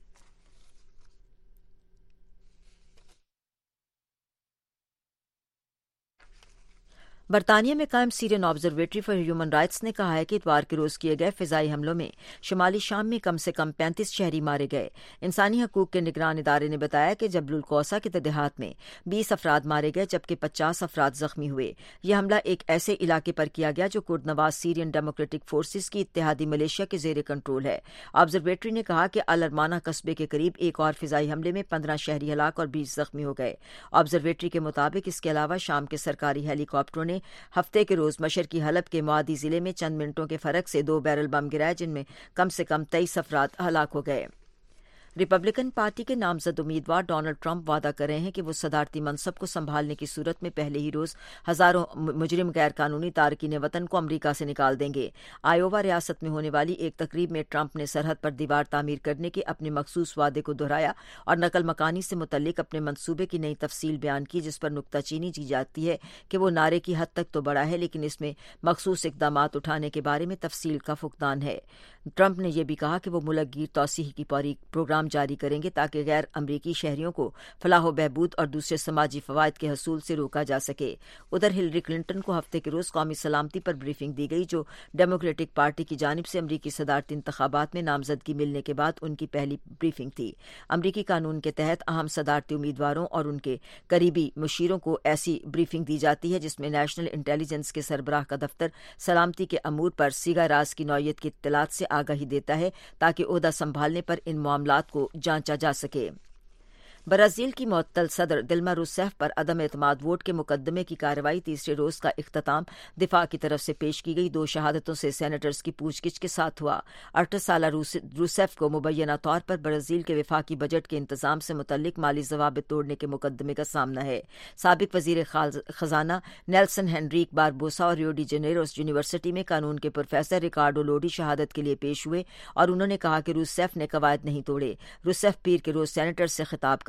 برطانیہ میں قائم Syrian Observatory for Human Rights نے کہا ہے کہ اتوار کے روز کیے گئے فضائی حملوں میں شمالی شام میں کم سے کم پینتیس شہری مارے گئے. انسانی حقوق کے نگران ادارے نے بتایا کہ جبل القوسا کے دیہات میں بیس افراد مارے گئے جبکہ پچاس افراد زخمی ہوئے. یہ حملہ ایک ایسے علاقے پر کیا گیا جو کرد نواز سیرین ڈیموکریٹک فورسز کی اتحادی ملیشیا کے زیر کنٹرول ہے. آبزرویٹری نے کہا کہ الرمانہ قصبے کے قریب ایک اور فضائی حملے میں پندرہ شہری ہلاک اور بیس زخمی ہو گئے. آبزرویٹری کے مطابق اس کے علاوہ شام کے سرکاری ہیلی کاپٹروں نے ہفتے کے روز مشرقی حلب کے معادی ضلع میں چند منٹوں کے فرق سے دو بیرل بم گرائے جن میں کم سے کم تیئیس افراد ہلاک ہو گئے. ریپبلکن پارٹی کے نامزد امیدوار ڈونلڈ ٹرمپ وعدہ کر رہے ہیں کہ وہ صدارتی منصب کو سنبھالنے کی صورت میں پہلے ہی روز ہزاروں مجرم غیر قانونی تارکین وطن کو امریکہ سے نکال دیں گے. آئیووا ریاست میں ہونے والی ایک تقریب میں ٹرمپ نے سرحد پر دیوار تعمیر کرنے کے اپنے مخصوص وعدے کو دہرایا اور نقل مکانی سے متعلق اپنے منصوبے کی نئی تفصیل بیان کی جس پر نکتہ چینی کی جاتی ہے کہ وہ نعرے کی حد تک تو بڑا ہے لیکن اس میں مخصوص اقدامات اٹھانے کے بارے میں تفصیل کا فقدان ہے. ٹرمپ نے یہ بھی کہا کہ وہ ملک گیر توسیع کی پروگرام جاری کریں گے تاکہ غیر امریکی شہریوں کو فلاح و بہبود اور دوسرے سماجی فوائد کے حصول سے روکا جا سکے. ادھر ہلری کلنٹن کو ہفتے کے روز قومی سلامتی پر بریفنگ دی گئی جو ڈیموکریٹک پارٹی کی جانب سے امریکی صدارتی انتخابات میں نامزدگی ملنے کے بعد ان کی پہلی بریفنگ تھی. امریکی قانون کے تحت اہم صدارتی امیدواروں اور ان کے قریبی مشیروں کو ایسی بریفنگ دی جاتی ہے جس میں نیشنل انٹیلیجنس کے سربراہ کا دفتر سلامتی کے امور پر سیگا راز کی نوعیت کی اطلاعات سے آگاہی دیتا ہے تاکہ عہدہ سنبھالنے پر ان معاملات کو جانچا جا سکے. برازیل کی معطل صدر دلما روسیف پر عدم اعتماد ووٹ کے مقدمے کی کارروائی تیسرے روز کا اختتام دفاع کی طرف سے پیش کی گئی دو شہادتوں سے سینیٹرز کی پوچھ گچھ کے ساتھ ہوا. اڑسٹھ سالہ روسیف کو مبینہ طور پر برازیل کے وفاقی بجٹ کے انتظام سے متعلق مالی ضوابط توڑنے کے مقدمے کا سامنا ہے. سابق وزیر خزانہ نیلسن ہینریک باربوسا اور ریو ڈی جنیروس یونیورسٹی میں قانون کے پروفیسر ریکارڈو لوڈی شہادت کے لیے پیش ہوئے اور انہوں نے کہا کہ روسیف نے قواعد نہیں توڑے. روسیف پیر کے روز سینیٹر سے خطاب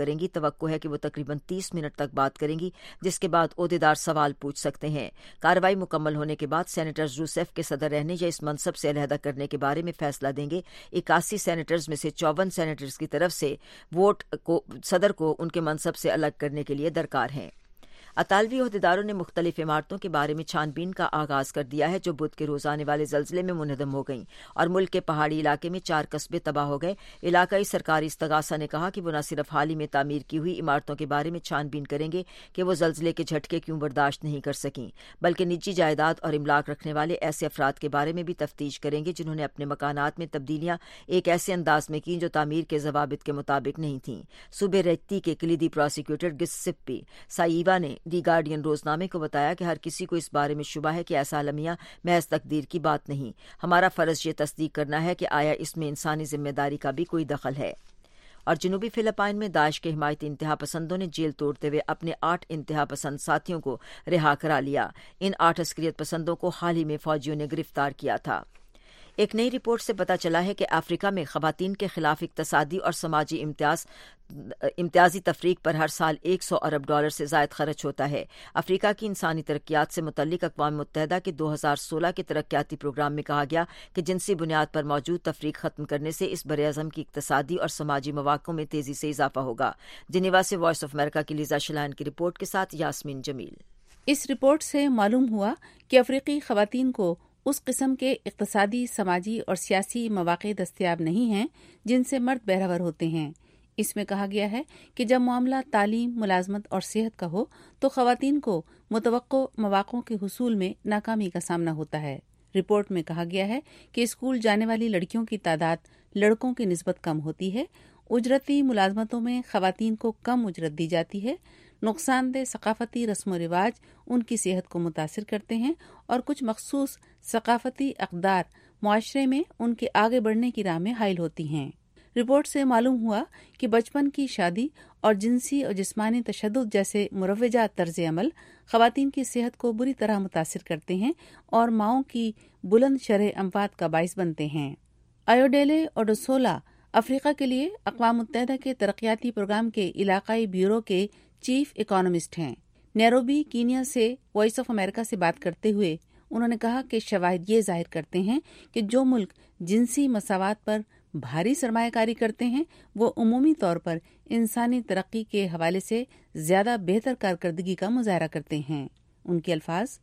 کریں گی. توقع ہے کہ وہ تقریباً تیس منٹ تک بات کریں گی, جس کے بعد عہدیدار سوال پوچھ سکتے ہیں. کارروائی مکمل ہونے کے بعد سینیٹرز روسیف کے صدر رہنے یا اس منصب سے علیحدہ کرنے کے بارے میں فیصلہ دیں گے. اکاسی سینیٹرز میں سے چوون سینیٹرز کی طرف سے ووٹ کو صدر کو ان کے منصب سے الگ کرنے کے لیے درکار ہیں. اطالوی عہدیداروں نے مختلف عمارتوں کے بارے میں چھان بین کا آغاز کر دیا ہے جو بدھ کے روز آنے والے زلزلے میں منہدم ہو گئیں اور ملک کے پہاڑی علاقے میں چار قصبے تباہ ہو گئے. علاقائی سرکاری استغاثہ نے کہا کہ وہ نہ صرف حال ہی میں تعمیر کی ہوئی عمارتوں کے بارے میں چھان بین کریں گے کہ وہ زلزلے کے جھٹکے کیوں برداشت نہیں کر سکیں, بلکہ نجی جائیداد اور املاک رکھنے والے ایسے افراد کے بارے میں بھی تفتیش کریں گے جنہوں نے اپنے مکانات میں تبدیلیاں ایک ایسے انداز میں کیں جو تعمیر کے ضوابط کے مطابق نہیں تھیں. صوبے ریتی کے کلیدی پراسیکیوٹر گسپی سائیوا نے دی گارڈین روز نامے کو بتایا کہ ہر کسی کو اس بارے میں شبہ ہے کہ ایسا المیہ محض تقدیر کی بات نہیں. ہمارا فرض یہ تصدیق کرنا ہے کہ آیا اس میں انسانی ذمہ داری کا بھی کوئی دخل ہے. اور جنوبی فلپائن میں داعش کے حمایتی انتہا پسندوں نے جیل توڑتے ہوئے اپنے آٹھ انتہا پسند ساتھیوں کو رہا کرا لیا. ان آٹھ عسکریت پسندوں کو حال ہی میں فوجیوں نے گرفتار کیا تھا. ایک نئی رپورٹ سے پتہ چلا ہے کہ افریقہ میں خواتین کے خلاف اقتصادی اور سماجی امتیاز امتیازی تفریق پر ہر سال ایک سو ارب ڈالر سے زائد خرچ ہوتا ہے. افریقہ کی انسانی ترقیات سے متعلق اقوام متحدہ کے دو ہزار سولہ کے ترقیاتی پروگرام میں کہا گیا کہ جنسی بنیاد پر موجود تفریق ختم کرنے سے اس براعظم کی اقتصادی اور سماجی مواقع میں تیزی سے اضافہ ہوگا. جنیوا سے وائس آف امریکہ کی لیزا شلائن کی رپورٹ کے ساتھ یاسمین جمیل. اس رپورٹ سے معلوم ہوا کہ افریقی خواتین کو اس قسم کے اقتصادی، سماجی اور سیاسی مواقع دستیاب نہیں ہیں جن سے مرد بہرور ہوتے ہیں. اس میں کہا گیا ہے کہ جب معاملہ تعلیم، ملازمت اور صحت کا ہو تو خواتین کو متوقع مواقع کے حصول میں ناکامی کا سامنا ہوتا ہے. رپورٹ میں کہا گیا ہے کہ اسکول جانے والی لڑکیوں کی تعداد لڑکوں کی نسبت کم ہوتی ہے. اجرتی ملازمتوں میں خواتین کو کم اجرت دی جاتی ہے. نقصان دہ ثقافتی رسم و رواج ان کی صحت کو متاثر کرتے ہیں اور کچھ مخصوص ثقافتی اقدار معاشرے میں ان کے آگے بڑھنے کی راہ میں حائل ہوتی ہیں. رپورٹ سے معلوم ہوا کہ بچپن کی شادی اور جنسی اور جسمانی تشدد جیسے مروجہ طرز عمل خواتین کی صحت کو بری طرح متاثر کرتے ہیں اور ماؤں کی بلند شرح اموات کا باعث بنتے ہیں. ایوڈیلے اوڈوسولا افریقہ کے لیے اقوام متحدہ کے ترقیاتی پروگرام کے علاقائی بیورو کے چیف اکانومسٹ ہیں. نیروبی کینیا سے وائس آف امریکہ سے بات کرتے ہوئے انہوں نے کہا کہ شواہد یہ ظاہر کرتے ہیں کہ جو ملک جنسی مساوات پر بھاری سرمایہ کاری کرتے ہیں وہ عمومی طور پر انسانی ترقی کے حوالے سے زیادہ بہتر کارکردگی کا مظاہرہ کرتے ہیں. ان کے الفاظ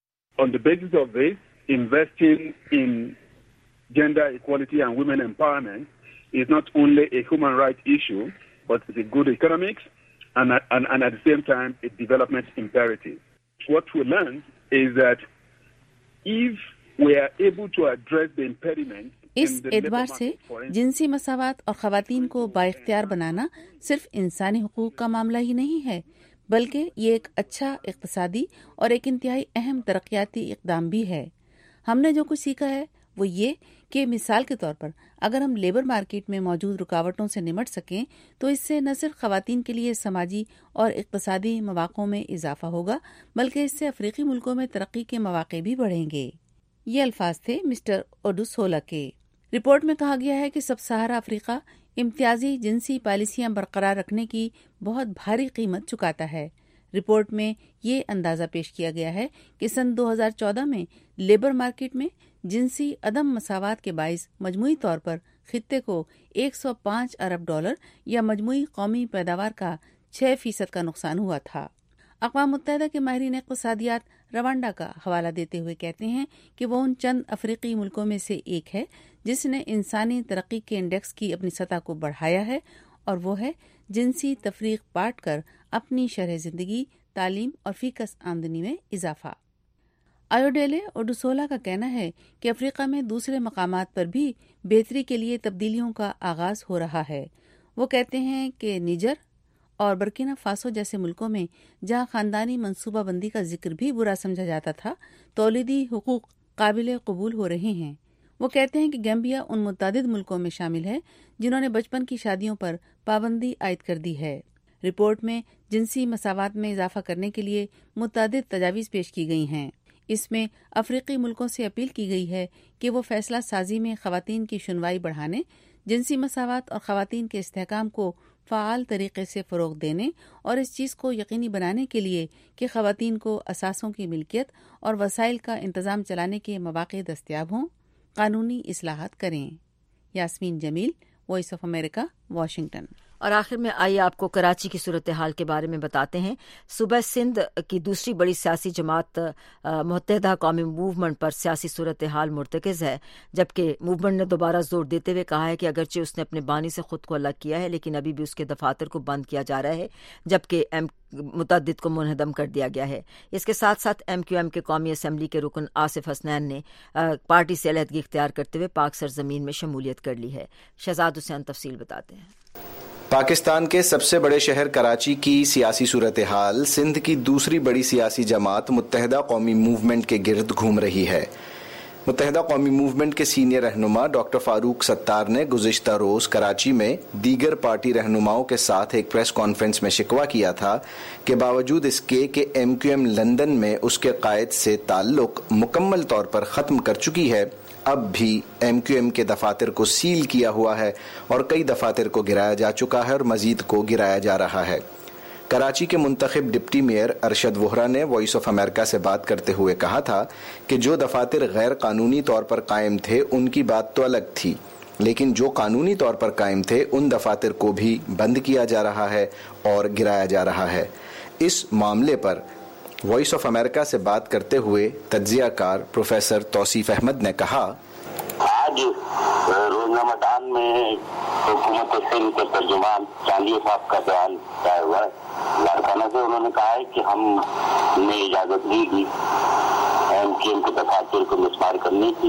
On the basis of this, investing in gender equality and women empowerment is not only a human rights issue, but it's a good economics and, and, and at the same time a development imperative. What we learned is that if we are able to address the impediments اس اعتبار سے جنسی مساوات اور خواتین کو بااختیار بنانا صرف انسانی حقوق کا معاملہ ہی نہیں ہے بلکہ یہ ایک اچھا اقتصادی اور ایک انتہائی اہم ترقیاتی اقدام بھی ہے. ہم نے جو کچھ سیکھا ہے وہ یہ کہ مثال کے طور پر اگر ہم لیبر مارکیٹ میں موجود رکاوٹوں سے نمٹ سکیں تو اس سے نہ صرف خواتین کے لیے سماجی اور اقتصادی مواقع میں اضافہ ہوگا بلکہ اس سے افریقی ملکوں میں ترقی کے مواقع بھی بڑھیں گے. یہ الفاظ تھے مسٹر اوڈوسولا کے. رپورٹ میں کہا گیا ہے کہ سب سہارا افریقہ امتیازی جنسی پالیسیاں برقرار رکھنے کی بہت بھاری قیمت چکاتا ہے. رپورٹ میں یہ اندازہ پیش کیا گیا ہے کہ سن دو ہزار چودہ میں لیبر مارکیٹ میں جنسی عدم مساوات کے باعث مجموعی طور پر خطے کو ایک سو پانچ ارب ڈالر یا مجموعی قومی پیداوار کا چھ فیصد کا نقصان ہوا تھا. اقوام متحدہ کے ماہرین اقتصادیات روانڈا کا حوالہ دیتے ہوئے کہتے ہیں کہ وہ ان چند افریقی ملکوں میں سے ایک ہے جس نے انسانی ترقی کے انڈیکس کی اپنی سطح کو بڑھایا ہے اور وہ ہے جنسی تفریق بانٹ کر اپنی شرح زندگی، تعلیم اور فیکس آمدنی میں اضافہ. ایوڈیلے اوڈوسولا کا کہنا ہے کہ افریقہ میں دوسرے مقامات پر بھی بہتری کے لیے تبدیلیوں کا آغاز ہو رہا ہے. وہ کہتے ہیں کہ نیجر اور برکینا فاسو جیسے ملکوں میں جہاں خاندانی منصوبہ بندی کا ذکر بھی برا سمجھا جاتا تھا تولیدی حقوق قابل قبول ہو رہے ہیں. وہ کہتے ہیں کہ گیمبیا ان متعدد ملکوں میں شامل ہے جنہوں نے بچپن کی شادیوں پر پابندی عائد کر دی ہے. رپورٹ میں جنسی مساوات میں اضافہ کرنے کے لیے متعدد تجاویز پیش کی گئی ہیں. اس میں افریقی ملکوں سے اپیل کی گئی ہے کہ وہ فیصلہ سازی میں خواتین کی شنوائی بڑھانے، جنسی مساوات اور خواتین کے استحکام کو فعال طریقے سے فروغ دینے اور اس چیز کو یقینی بنانے کے لیے کہ خواتین کو اثاثوں کی ملکیت اور وسائل کا انتظام چلانے کے مواقع دستیاب ہوں، قانونی اصلاحات کریں۔ Yasmin Jamil, voice of America, Washington. اور آخر میں آئیے آپ کو کراچی کی صورتحال کے بارے میں بتاتے ہیں۔ صوبہ سندھ کی دوسری بڑی سیاسی جماعت متحدہ قومی موومنٹ پر سیاسی صورتحال مرتکز ہے، جبکہ موومنٹ نے دوبارہ زور دیتے ہوئے کہا ہے کہ اگرچہ اس نے اپنے بانی سے خود کو الگ کیا ہے، لیکن ابھی بھی اس کے دفاتر کو بند کیا جا رہا ہے، جبکہ ایم متعدد کو منہدم کر دیا گیا ہے۔ اس کے ساتھ ساتھ ایم کیو ایم کے قومی اسمبلی کے رکن آصف حسنین نے پارٹی سے علیحدگی اختیار کرتے ہوئے پاک سرزمین میں شمولیت کر لی ہے۔ شہزاد حسین تفصیل بتاتے ہیں۔ پاکستان کے سب سے بڑے شہر کراچی کی سیاسی صورتحال سندھ کی دوسری بڑی سیاسی جماعت متحدہ قومی موومنٹ کے گرد گھوم رہی ہے۔ متحدہ قومی موومنٹ کے سینئر رہنما ڈاکٹر فاروق ستار نے گزشتہ روز کراچی میں دیگر پارٹی رہنماؤں کے ساتھ ایک پریس کانفرنس میں شکوہ کیا تھا کہ باوجود اس کے کہ ایم کیو ایم لندن میں اس کے قائد سے تعلق مکمل طور پر ختم کر چکی ہے، اب بھی ایم کیو ایم کے دفاتر کو سیل کیا ہوا ہے اور کئی دفاتر کو گرایا جا چکا ہے اور مزید کو گرایا جا رہا ہے۔ کراچی کے منتخب ڈپٹی میئر ارشد وہرا نے وائس آف امریکہ سے بات کرتے ہوئے کہا تھا کہ جو دفاتر غیر قانونی طور پر قائم تھے ان کی بات تو الگ تھی، لیکن جو قانونی طور پر قائم تھے ان دفاتر کو بھی بند کیا جا رہا ہے اور گرایا جا رہا ہے۔ اس معاملے پر وائس آف امریکہ سے بات کرتے ہوئے تجزیہ کار پروفیسر توصیف احمد نے کہا، آج روزنامہ دان میں حکومت سندھ کے ترجمان چاندی صاحب کا بیان آیا ہوا ہے لاڑکانہ سے۔ انہوں نے کہا ہے کہ ہم نے اجازت نہیں دی ایم کیو ایم کے دفاتر کو مسمار کرنے کی۔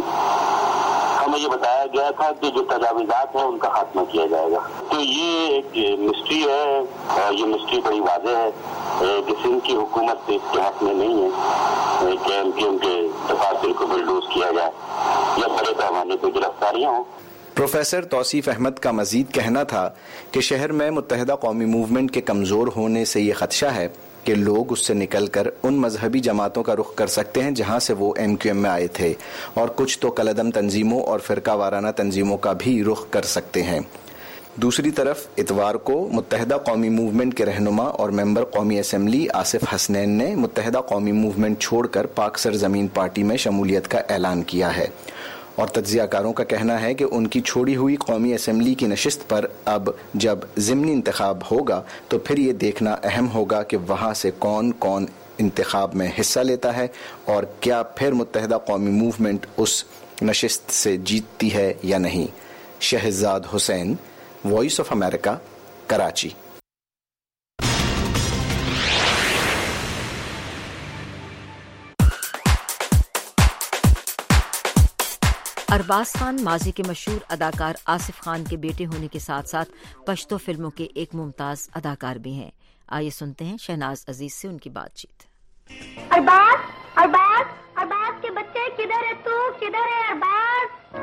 ہمیں یہ بتایا گیا تھا کہ جو تجاوزات ہیں ان کا خاتمہ کیا جائے گا۔ تو یہ ایک مسٹری ہے اور یہ مسٹری بڑی واضح ہے کہ سندھ کی حکومت اس کے حق میں نہیں ہے کہ ایم کیو ایم کے دفاتر کو بلڈوز کیا جائے یا بڑے پیمانے پہ گرفتاریاں ہوں۔ پروفیسر توصیف احمد کا مزید کہنا تھا کہ شہر میں متحدہ قومی موومنٹ کے کمزور ہونے سے یہ خدشہ ہے کہ لوگ اس سے نکل کر ان مذہبی جماعتوں کا رخ کر سکتے ہیں جہاں سے وہ ایم کیو ایم میں آئے تھے، اور کچھ تو کالعدم تنظیموں اور فرقہ وارانہ تنظیموں کا بھی رخ کر سکتے ہیں۔ دوسری طرف اتوار کو متحدہ قومی موومنٹ کے رہنما اور ممبر قومی اسمبلی آصف حسنین نے متحدہ قومی موومنٹ چھوڑ کر پاک سرزمین پارٹی میں شمولیت کا اعلان کیا ہے، اور تجزیہ کاروں کا کہنا ہے کہ ان کی چھوڑی ہوئی قومی اسمبلی کی نشست پر اب جب ضمنی انتخاب ہوگا تو پھر یہ دیکھنا اہم ہوگا کہ وہاں سے کون کون انتخاب میں حصہ لیتا ہے اور کیا پھر متحدہ قومی موومنٹ اس نشست سے جیتتی ہے یا نہیں۔ Shahzad Hussain, voice of America, Karachi. Arbaaz Khan ماضی کے مشہور اداکار آصف خان کے بیٹے ہونے کے ساتھ ساتھ پشتو فلموں کے ایک ممتاز اداکار بھی ہیں۔ آئیے سنتے ہیں شہناز عزیز سے ان کی بات چیت۔ ارباز ارباز ارباز کے بچے کدھر ہے تو کدھر ہے ارباز؟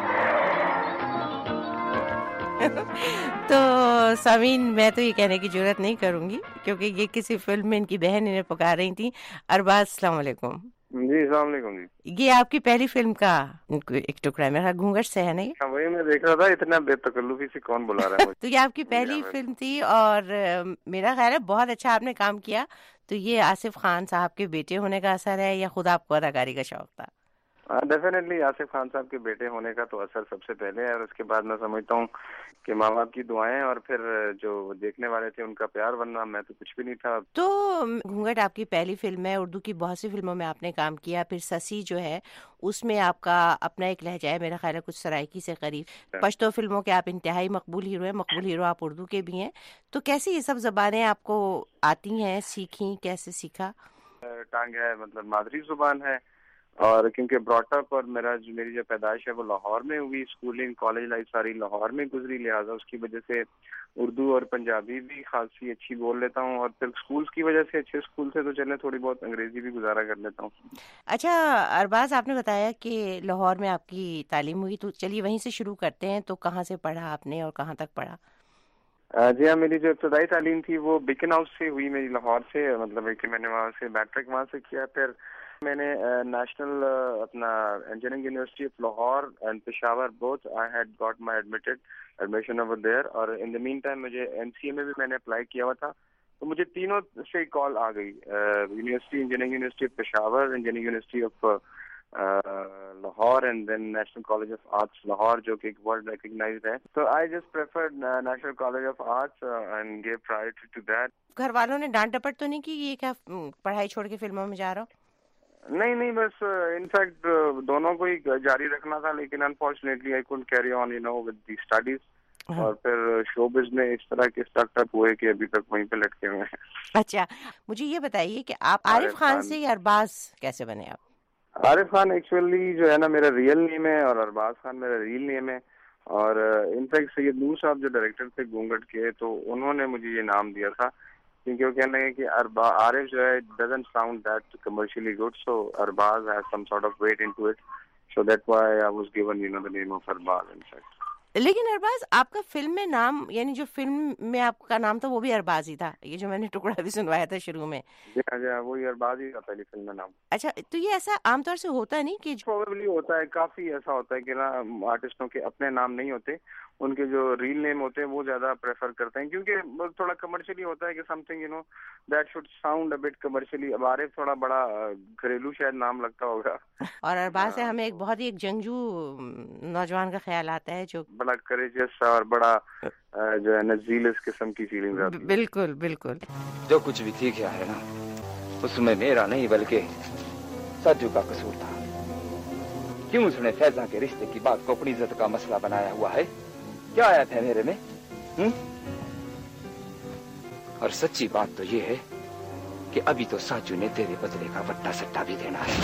تو سامعین، میں تو یہ کہنے کی جرات نہیں کروں گی کیونکہ یہ کسی فلم میں ان کی بہن انہیں پکار رہی تھی۔ ارباز السلام علیکم۔ جی السلام علیکم۔ جی یہ آپ کی پہلی فلم کا ایک ٹکڑا ہے، میرا گھونگھٹ سے ہے نا؟ ہاں وہی میں دیکھ رہا تھا، اتنا بے تکلفی سے کون بلا رہا ہے؟ تو یہ آپ کی پہلی فلم تھی اور میرا خیال ہے بہت اچھا آپ نے کام کیا۔ تو یہ آصف خان صاحب کے بیٹے ہونے کا اثر ہے یا خود آپ کو اداکاری کا شوق تھا؟ ڈیفینیٹلی آصف خان صاحب کے بیٹے ہونے کا تو اثر سب سے پہلے ہے، اور اس کے بعد میں سمجھتا ہوں کہ ماں باپ کی دعائیں اور پھر جو دیکھنے والے تھے ان کا پیار، ورنہ میں تو کچھ بھی نہیں تھا۔ تو گھونگھٹ آپ کی پہلی فلم ہے، اردو کی بہت سی فلموں میں آپ نے کام کیا، پھر سسی جو ہے اس میں آپ کا اپنا ایک لہجہ ہے، میرا خیال ہے کچھ سرائکی سے قریب۔ پشتو فلموں کے آپ انتہائی مقبول ہیرو ہیں، مقبول ہیرو آپ اردو کے بھی ہیں۔ تو کیسے یہ سب زبانیں آپ کو آتی ہیں، سیکھیں، کیسے سیکھا؟ ٹانگ ہے، مطلب مادری زبان ہے، اور کیونکہ براٹ اپ اور میرا جو میری جو پیدائش ہے وہ لاہور میں ہوئی، اسکولنگ کالج لائف ساری لاہور میں گزری، لہٰذا اس کی وجہ سے اردو اور پنجابی بھی خاصی اچھی بول لیتا ہوں، اور پھر اسکولس کی وجہ سے اچھے اسکول سے تو چلے تھوڑی بہت انگریزی بھی گزارا کر لیتا ہوں۔ اچھا ارباز، آپ نے بتایا کہ لاہور میں آپ کی تعلیم ہوئی، تو چلیے وہیں سے شروع کرتے ہیں۔ تو کہاں سے پڑھا آپ نے اور کہاں تک پڑھا؟ جی ہاں، میری جو ابتدائی تعلیم تھی وہ بیکن ہاؤس سے ہوئی میری، لاہور سے، مطلب ہے کہ میں نے وہاں سے میٹرک وہاں سے کیا. پھر میں نے نیشنل اپنا engineering university of Lahore and Peshawar both I had got my admitted admission over there. اور ان دا مین ٹائم مجھے ایم سی اے میں بھی میں نے اپلائی کیا ہوا تھا. تو مجھے تینوں سے کال آ گئی، university engineering university of Peshawar, engineering university of Lahore and then National College of Arts Lahore, جو کہ ورلڈ ریکگنائزڈ ہے. تو I just preferred National College of Arts and give priority to that. گھر والوں نے ڈانٹ ڈپٹ تو نہیں کی یہ کیا پڑھائی چھوڑ کے فلموں میں جا رہا ہو؟ نہیں نہیں، بس انفیکٹ دونوں کو ہی جاری رکھنا تھا، لیکن unfortunately I couldn't carry on you know with the studies. اور پھر شوبز میں اس طرح کے اسٹارٹ اپ ہوئے کہ ابھی تک وہیں پہ لٹکے ہوئے ہیں. اچھا، مجھے یہ بتائیے کہ آپ عارف خان سے یا ارباز کیسے بنے آپ؟ عارف خان ایکچولی جو ہے نا میرا ریئل نیم ہے، اور ارباز خان میرا ریئل نیم ہے. اور انفیکٹ سید نور صاحب جو ڈائریکٹر تھے گونگٹ کے، تو انہوں نے مجھے یہ نام دیا تھا، کیونکہ وہ کہنے لگے کہ اربا عارف جو ہے doesn't sound that commercially good, so Arbaaz has some sort of weight into it, so that why I was given you know the name of Arbaaz. In fact لیکن ارباز آپ کا فلم میں نام، یعنی جو فلم میں آپ کا نام تھا وہ بھی ارباز ہی تھا، یہ جو میں نے ٹکڑا بھی سنوایا تھا شروع میں. جی ہاں جی ہاں، وہی ارباز ہی تھا پہلی فلم میں نام. اچھا، تو یہ ایسا عام طور سے ہوتا نہیں کہ پروبیبلی ہوتا ہے، کافی ایسا ہوتا ہے کہ نا آرٹسٹوں کے اپنے نام نہیں ہوتے، ان کے جو ریل نیم ہوتے ہیں وہ زیادہ پریفر کرتے ہیں، کیونکہ تھوڑا کمرشلی ہوتا ہے کہ something you know that should sound a bit commercially. اب عارف تھوڑا بڑا گھریلو شاید نام لگتا ہوگا. اور ارباز سے ہمیں ایک بہت ہی ایک جنگجو نوجوان کا خیال آتا ہے، جو بڑا کریجس اور بڑا جو ہے نا زیلس قسم کی فیلنگ آتی ہے. بالکل بالکل. جو کچھ بھی تھی کیا ہے نا، اس میں میرا نہیں بلکہ سجو کا قصور تھا. کیوں اس نے فیضا کے رشتے کی بات کو اپنی عزت کا مسئلہ بنایا ہوا ہے؟ کیا آیا تھا میرے میں؟ ہم؟ اور سچی بات تو یہ ہے کہ ابھی تو ساجو نے تیرے بدلے کا وٹا سٹا بھی دینا ہے.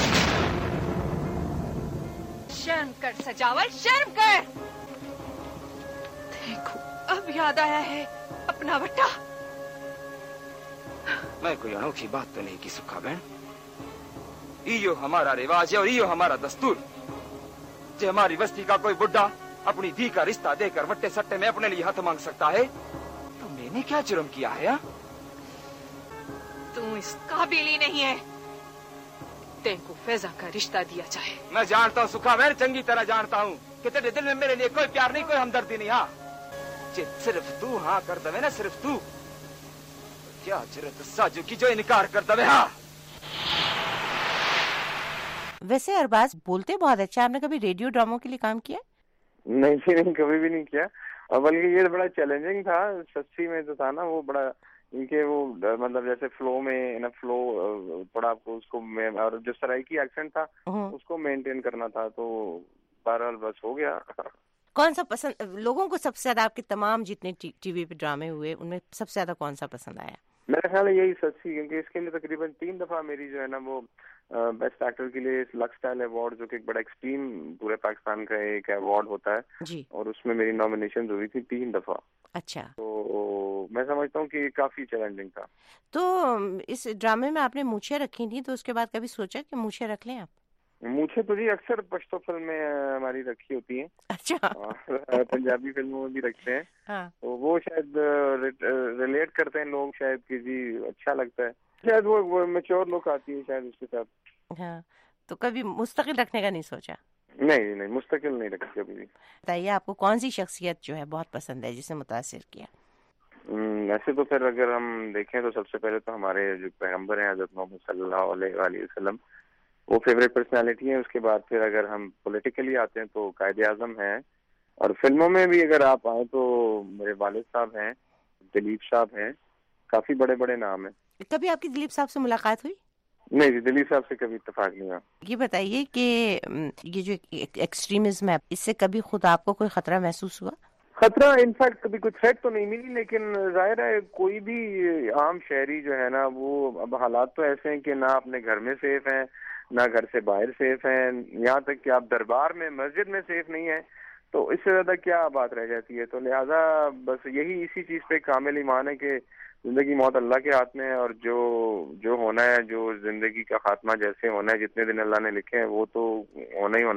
شرم کر سجاول، شرم کر. دیکھو اب یاد آیا ہے اپنا وٹا. میں کوئی انوکھی بات تو نہیں کی سکھا بہن. ایو ہمارا رواج ہے اور ایو ہمارا دستور. جو ہماری بستی کا کوئی بڈھا اپنی دھی کا رشتہ دے کر وٹے سٹے میں اپنے لیے ہاتھ مانگ سکتا ہے، تو میں نے کیا جرم کیا ہے؟ تم اس قابل ہی نہیں ہے تین کو فیضا کا رشتہ دیا جائے. میں جانتا ہوں سکھا بہن، چنگی طرح جانتا ہوں کہ تیرے دل میں میرے لیے کوئی پیار نہیں، کوئی ہمدردی نہیں. ہاں جی صرف تو ہاں کر دے نا، صرف تو. کیا جرت ساجو کی جو انکار کر دے. ہاں ویسے ارباز بولتے بہت اچھا. آپ نے کبھی ریڈیو ڈراموں کے لیے کام کیا؟ نہیں جی نہیں، کبھی بھی نہیں کیا. اور بلکہ یہ بڑا چیلنجنگ تھا. سچی میں جو تھا نا وہ بڑا، کیونکہ وہ مطلب جیسے فلو میں نا فلو بڑا آپ کو اس کو، اور جو سرائکی ایکسنٹ تھا اس کو مینٹین کرنا تھا. تو بہرحال بس ہو گیا. کون سا پسند لوگوں کو سب سے زیادہ؟ آپ کے تمام جتنے ٹی وی پہ ڈرامے ہوئے ان میں سب سے زیادہ کون سا پسند آیا؟ میرا خیال ہے یہی سچی، کیونکہ اس کے لیے تقریباً تین دفعہ میری جو ہے نا وہ بیسٹ ایکٹر کے لیے لکس اسٹائل ایوارڈ، جو کہ ایک بڑا ایکسٹریم پورے پاکستان کا ایک ایوارڈ ہوتا ہے جی، اور اس میں میری نامینیشن ہوئی تھی تین دفعہ. اچھا، تو میں سمجھتا ہوں کہ کافی چیلنجنگ تھا. تو اس ڈرامے میں آپ نے مونچھیں رکھی تھیں، تو اس کے بعد کبھی سوچا کہ مونچھیں رکھ لیں آپ؟ مونچھیں تو جی اکثر پشتو فلم میں ہماری رکھی ہوتی ہیں. اچھا. پنجابی فلموں میں بھی رکھتے ہیں. ہاں. تو وہ شاید ریلیٹ کرتے ہیں لوگ، شاید کہ جی اچھا لگتا ہے، شاید وہ میچور لک آتی ہے شاید اس کے ساتھ. ہاں. تو کبھی مستقل رکھنے کا نہیں سوچا؟ نہیں نہیں، مستقل نہیں رکھی کبھی بھی. بتائیے آپ کو کون سی شخصیت جو ہے بہت پسند ہے، جسے متاثر کیا؟ ایسے تو پھر اگر ہم دیکھیں تو سب سے پہلے تو ہمارے جو پیغمبر ہیں حضرت محمد صلی اللہ علیہ وآلہ وسلم، وہ فیوریٹ پرسنالٹی ہیں. اس کے بعد پھر اگر ہم پولیٹیکلی آتے ہیں تو قائد اعظم ہیں. اور فلموں میں بھی اگر آپ آئیں تو میرے والد صاحب ہیں، دلیپ صاحب ہیں، کافی بڑے بڑے نام ہیں. کبھی آپ کی دلیپ صاحب سے ملاقات ہوئی؟ نہیں جی، دلیپ صاحب سے کبھی اتفاق نہیں ہوا. یہ بتائیے کہ یہ جو ایکسٹریمزم ہے، اس سے کبھی خود آپ کو کوئی خطرہ محسوس ہوا؟ خطرہ انفیکٹ کبھی کوئی تھریٹ تو نہیں ملی، لیکن ظاہر ہے کوئی بھی عام شہری جو ہے نا، وہ اب حالات تو ایسے ہیں کہ نہ اپنے گھر میں سیف ہیں، نہ گھر سے باہر سیف ہیں، یہاں تک کہ آپ دربار میں مسجد میں سیف نہیں ہیں. تو اس سے زیادہ کیا بات رہ جاتی ہے؟ تو لہٰذا بس یہی اسی چیز پہ کامل ایمان ہے کہ زندگی موت اللہ کے ہاتھ میں ہے، اور جو جو ہونا ہے، جو زندگی کا خاتمہ جیسے ہونا ہے، جتنے دن اللہ نے لکھے ہیں وہ تو ہونا ہی ہونا ہے.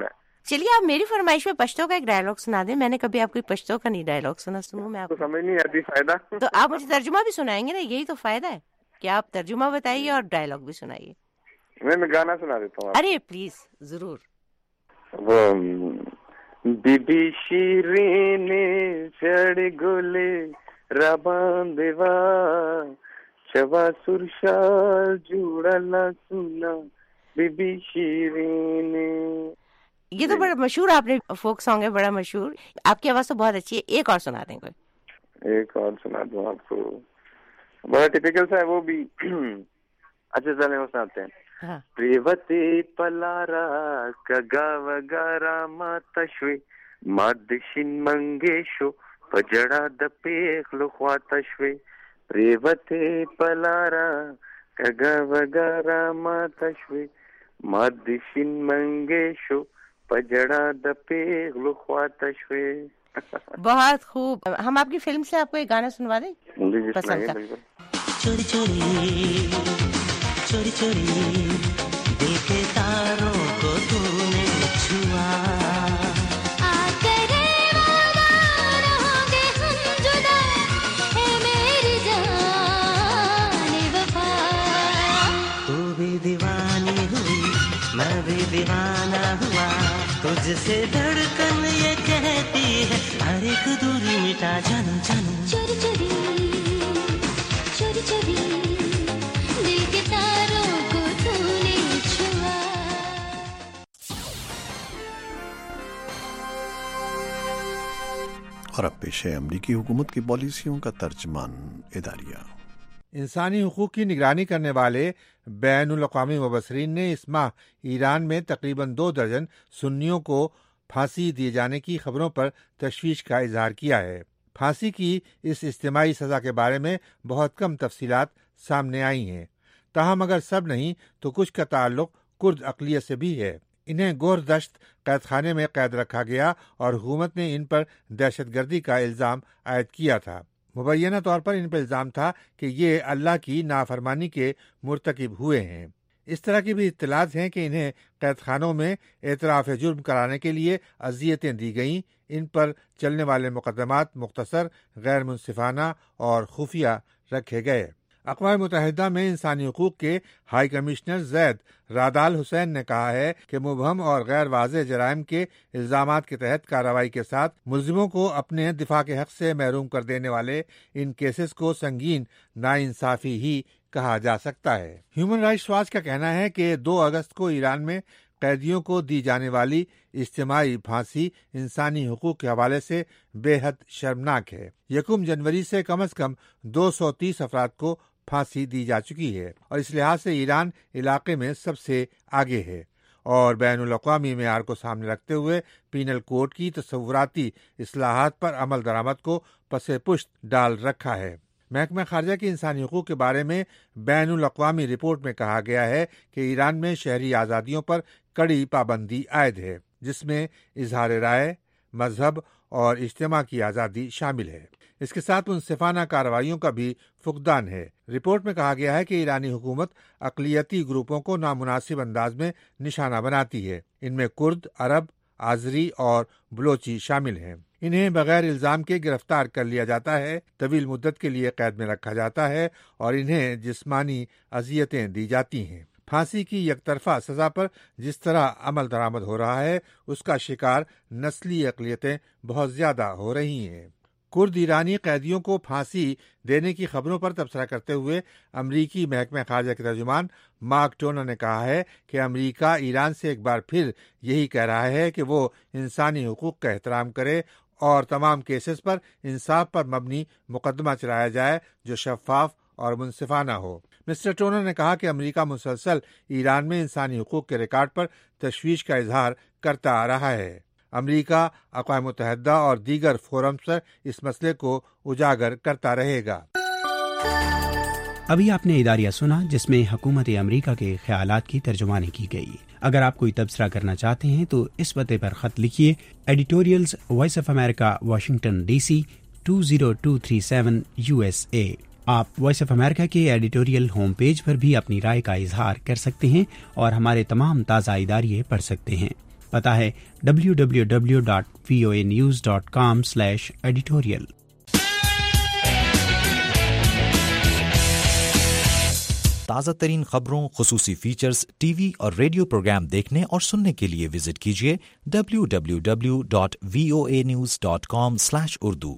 چلیے آپ میری فرمائش پہ پشتو کا ایک ڈائلگ سنا دیں. میں نے کبھی آپ کو پشتو کا نہیں ڈائلگ سنا. سنوں میں آپ کو سمجھ نہیں آتی فائدہ. تو آپ مجھے ترجمہ بھی سنائیں گے نا, یہی تو فائدہ ہے کہ آپ ترجمہ بتائیے اور ڈائلگ بھی سنائیے. میں میں گانا سنا دیتا ہوں. ارے پلیز ضرور. وہ بی بی شیرین چڑ گلے ربان دیوا چوا سرشا جوڑا لا سنا بی بی شیرین. یہ تو بڑا مشہور آپ نے فوک سانگ ہے, بڑا مشہور. آپ کی آواز تو بہت اچھی ہے, ایک اور سنا دیں کوئی. ایک اور سنا دوں آپ کو, بڑا ٹپیکل سا ہے وہ بھی. اچھا چلیں وہ سناتے ہیں. پریوتی پلارا کگا وگارا ماتشوی مادشین منگیشو پجڑا دپیخ لخواتشوی. پریوتی پلارا کگا وگارا ماتشوی مادشین منگیشو پجڑا دپیخ لخواتشوی. بہت خوب. ہم آپ کی فلم سے آپ کو ایک گانا سنوا دیں پسند کا. چوری چوری چوری چوری دیکھے تاروں کو تو نے چھوا, آ کرے وعدہ رہوں گے ہم جدا اے میری جان وفا. تو بھی دیوانی ہوئی میں بھی دیوانہ ہوا, تجھ سے دھڑکن یہ کہتی ہے ہر ایک دوری مٹا جانو جانو. چوری چوری چوری چوری دل کے تاروں کو تو نے چھوا. اور اب پیش ہے امریکی حکومت کی پالیسیوں کا ترجمان اداریہ. انسانی حقوق کی نگرانی کرنے والے بین الاقوامی مبصرین نے اس ماہ ایران میں تقریباً دو درجن سنیوں کو پھانسی دیے جانے کی خبروں پر تشویش کا اظہار کیا ہے. پھانسی کی اس اجتماعی سزا کے بارے میں بہت کم تفصیلات سامنے آئی ہیں. تاہم اگر سب نہیں تو کچھ کا تعلق کرد اقلیت سے بھی ہے. انہیں گور دشت قید خانے میں قید رکھا گیا اور حکومت نے ان پر دہشت گردی کا الزام عائد کیا تھا. مبینہ طور پر ان پر الزام تھا کہ یہ اللہ کی نافرمانی کے مرتکب ہوئے ہیں. اس طرح کی بھی اطلاعات ہیں کہ انہیں قید خانوں میں اعتراف جرم کرانے کے لیے اذیتیں دی گئیں. ان پر چلنے والے مقدمات مختصر, غیر منصفانہ اور خفیہ رکھے گئے. اقوام متحدہ میں انسانی حقوق کے ہائی کمشنر زید راد ال حسین نے کہا ہے کہ مبہم اور غیر واضح جرائم کے الزامات کے تحت کارروائی کے ساتھ ملزموں کو اپنے دفاع کے حق سے محروم کر دینے والے ان کیسز کو سنگین ناانصافی ہی کہا جا سکتا ہے. ہیومن رائٹس واچ کا کہنا ہے کہ دو اگست کو ایران میں قیدیوں کو دی جانے والی اجتماعی پھانسی انسانی حقوق کے حوالے سے بے حد شرمناک ہے. یکم جنوری سے کم از کم دو سو تیس افراد کو پھانسی دی جا چکی ہے اور اس لحاظ سے ایران علاقے میں سب سے آگے ہے اور بین الاقوامی معیار کو سامنے رکھتے ہوئے پینل کوڈ کی تصوراتی اصلاحات پر عمل درآمد کو پس پشت ڈال رکھا ہے. محکمہ خارجہ کی انسانی حقوق کے بارے میں بین الاقوامی رپورٹ میں کہا گیا ہے کہ ایران میں شہری آزادیوں پر کڑی پابندی عائد ہے, جس میں اظہار رائے, مذہب اور اجتماع کی آزادی شامل ہے. اس کے ساتھ منصفانہ کارروائیوں کا بھی فقدان ہے. رپورٹ میں کہا گیا ہے کہ ایرانی حکومت اقلیتی گروپوں کو نامناسب انداز میں نشانہ بناتی ہے. ان میں کرد, عرب, آذری اور بلوچی شامل ہیں. انہیں بغیر الزام کے گرفتار کر لیا جاتا ہے, طویل مدت کے لیے قید میں رکھا جاتا ہے اور انہیں جسمانی اذیتیں دی جاتی ہیں. پھانسی کی یک طرفہ سزا پر جس طرح عمل درآمد ہو رہا ہے اس کا شکار نسلی اقلیتیں بہت زیادہ ہو رہی ہیں. کرد ایرانی قیدیوں کو پھانسی دینے کی خبروں پر تبصرہ کرتے ہوئے امریکی محکمہ خارجہ کے ترجمان مارک ٹونر نے کہا ہے کہ امریکہ ایران سے ایک بار پھر یہی کہہ رہا ہے کہ وہ انسانی حقوق کا احترام کرے اور تمام کیسز پر انصاف پر مبنی مقدمہ چلایا جائے جو شفاف اور منصفانہ ہو. مسٹر ٹونر نے کہا کہ امریکہ مسلسل ایران میں انسانی حقوق کے ریکارڈ پر تشویش کا اظہار کرتا آ رہا ہے. امریکہ اقوام متحدہ اور دیگر فورمز پر اس مسئلے کو اجاگر کرتا رہے گا. ابھی آپ نے اداریہ سنا جس میں حکومت امریکہ کے خیالات کی ترجمانی کی گئی. اگر آپ کوئی تبصرہ کرنا چاہتے ہیں تو اس پتے پر خط لکھیے, editorials voice of America Washington D C two zero two three seven U S A. آپ وائس آف امریکہ کے ایڈیٹوریل ہوم پیج پر بھی اپنی رائے کا اظہار کر سکتے ہیں اور ہمارے تمام تازہ اداریے پڑھ سکتے ہیں. پتہ ہے W W W dot V O A news dot com slash editorial. تازہ ترین خبروں، خصوصی فیچرز، ٹی وی اور ریڈیو پروگرام دیکھنے اور سننے کے لیے وزٹ کیجیے W W W dot V O A news dot com slash Urdu.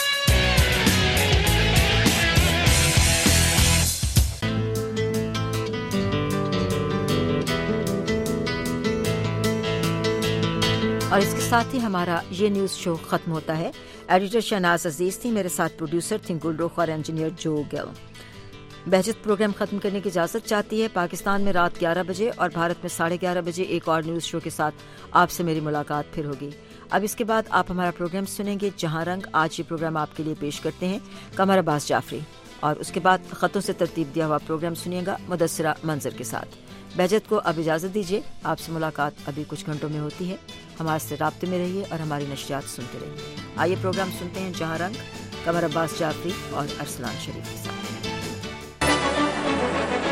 اور اس کے ساتھ ہی ہمارا یہ نیوز شو ختم ہوتا ہے۔ ایڈیٹر شہناز عزیز تھی، میرے ساتھ پروڈیوسر تھیں گلرخ اور انجینئر جو گل۔ بہجت پروگرام ختم کرنے کی اجازت چاہتی ہے۔ پاکستان میں رات گیارہ بجے اور بھارت میں ساڑھے گیارہ بجے ایک اور نیوز شو کے ساتھ آپ سے میری ملاقات پھر ہوگی۔ اب اس کے بعد آپ ہمارا پروگرام سنیں گے جہاں رنگ۔ آج یہ پروگرام آپ کے لیے پیش کرتے ہیں قمر عباس جعفری، اور اس کے بعد خطوں سے ترتیب دیا ہوا پروگرام سنیے گا مدثرہ منظر کے ساتھ۔ بہجت کو اب اجازت دیجیے، آپ سے ملاقات ابھی کچھ گھنٹوں میں ہوتی ہے۔ ہمارے سے رابطے میں رہیے اور ہماری نشریات سنتے رہیے۔ آئیے پروگرام سنتے ہیں جہاں رنگ، قمر عباس جعفری اور ارسلان شریف کے ساتھ۔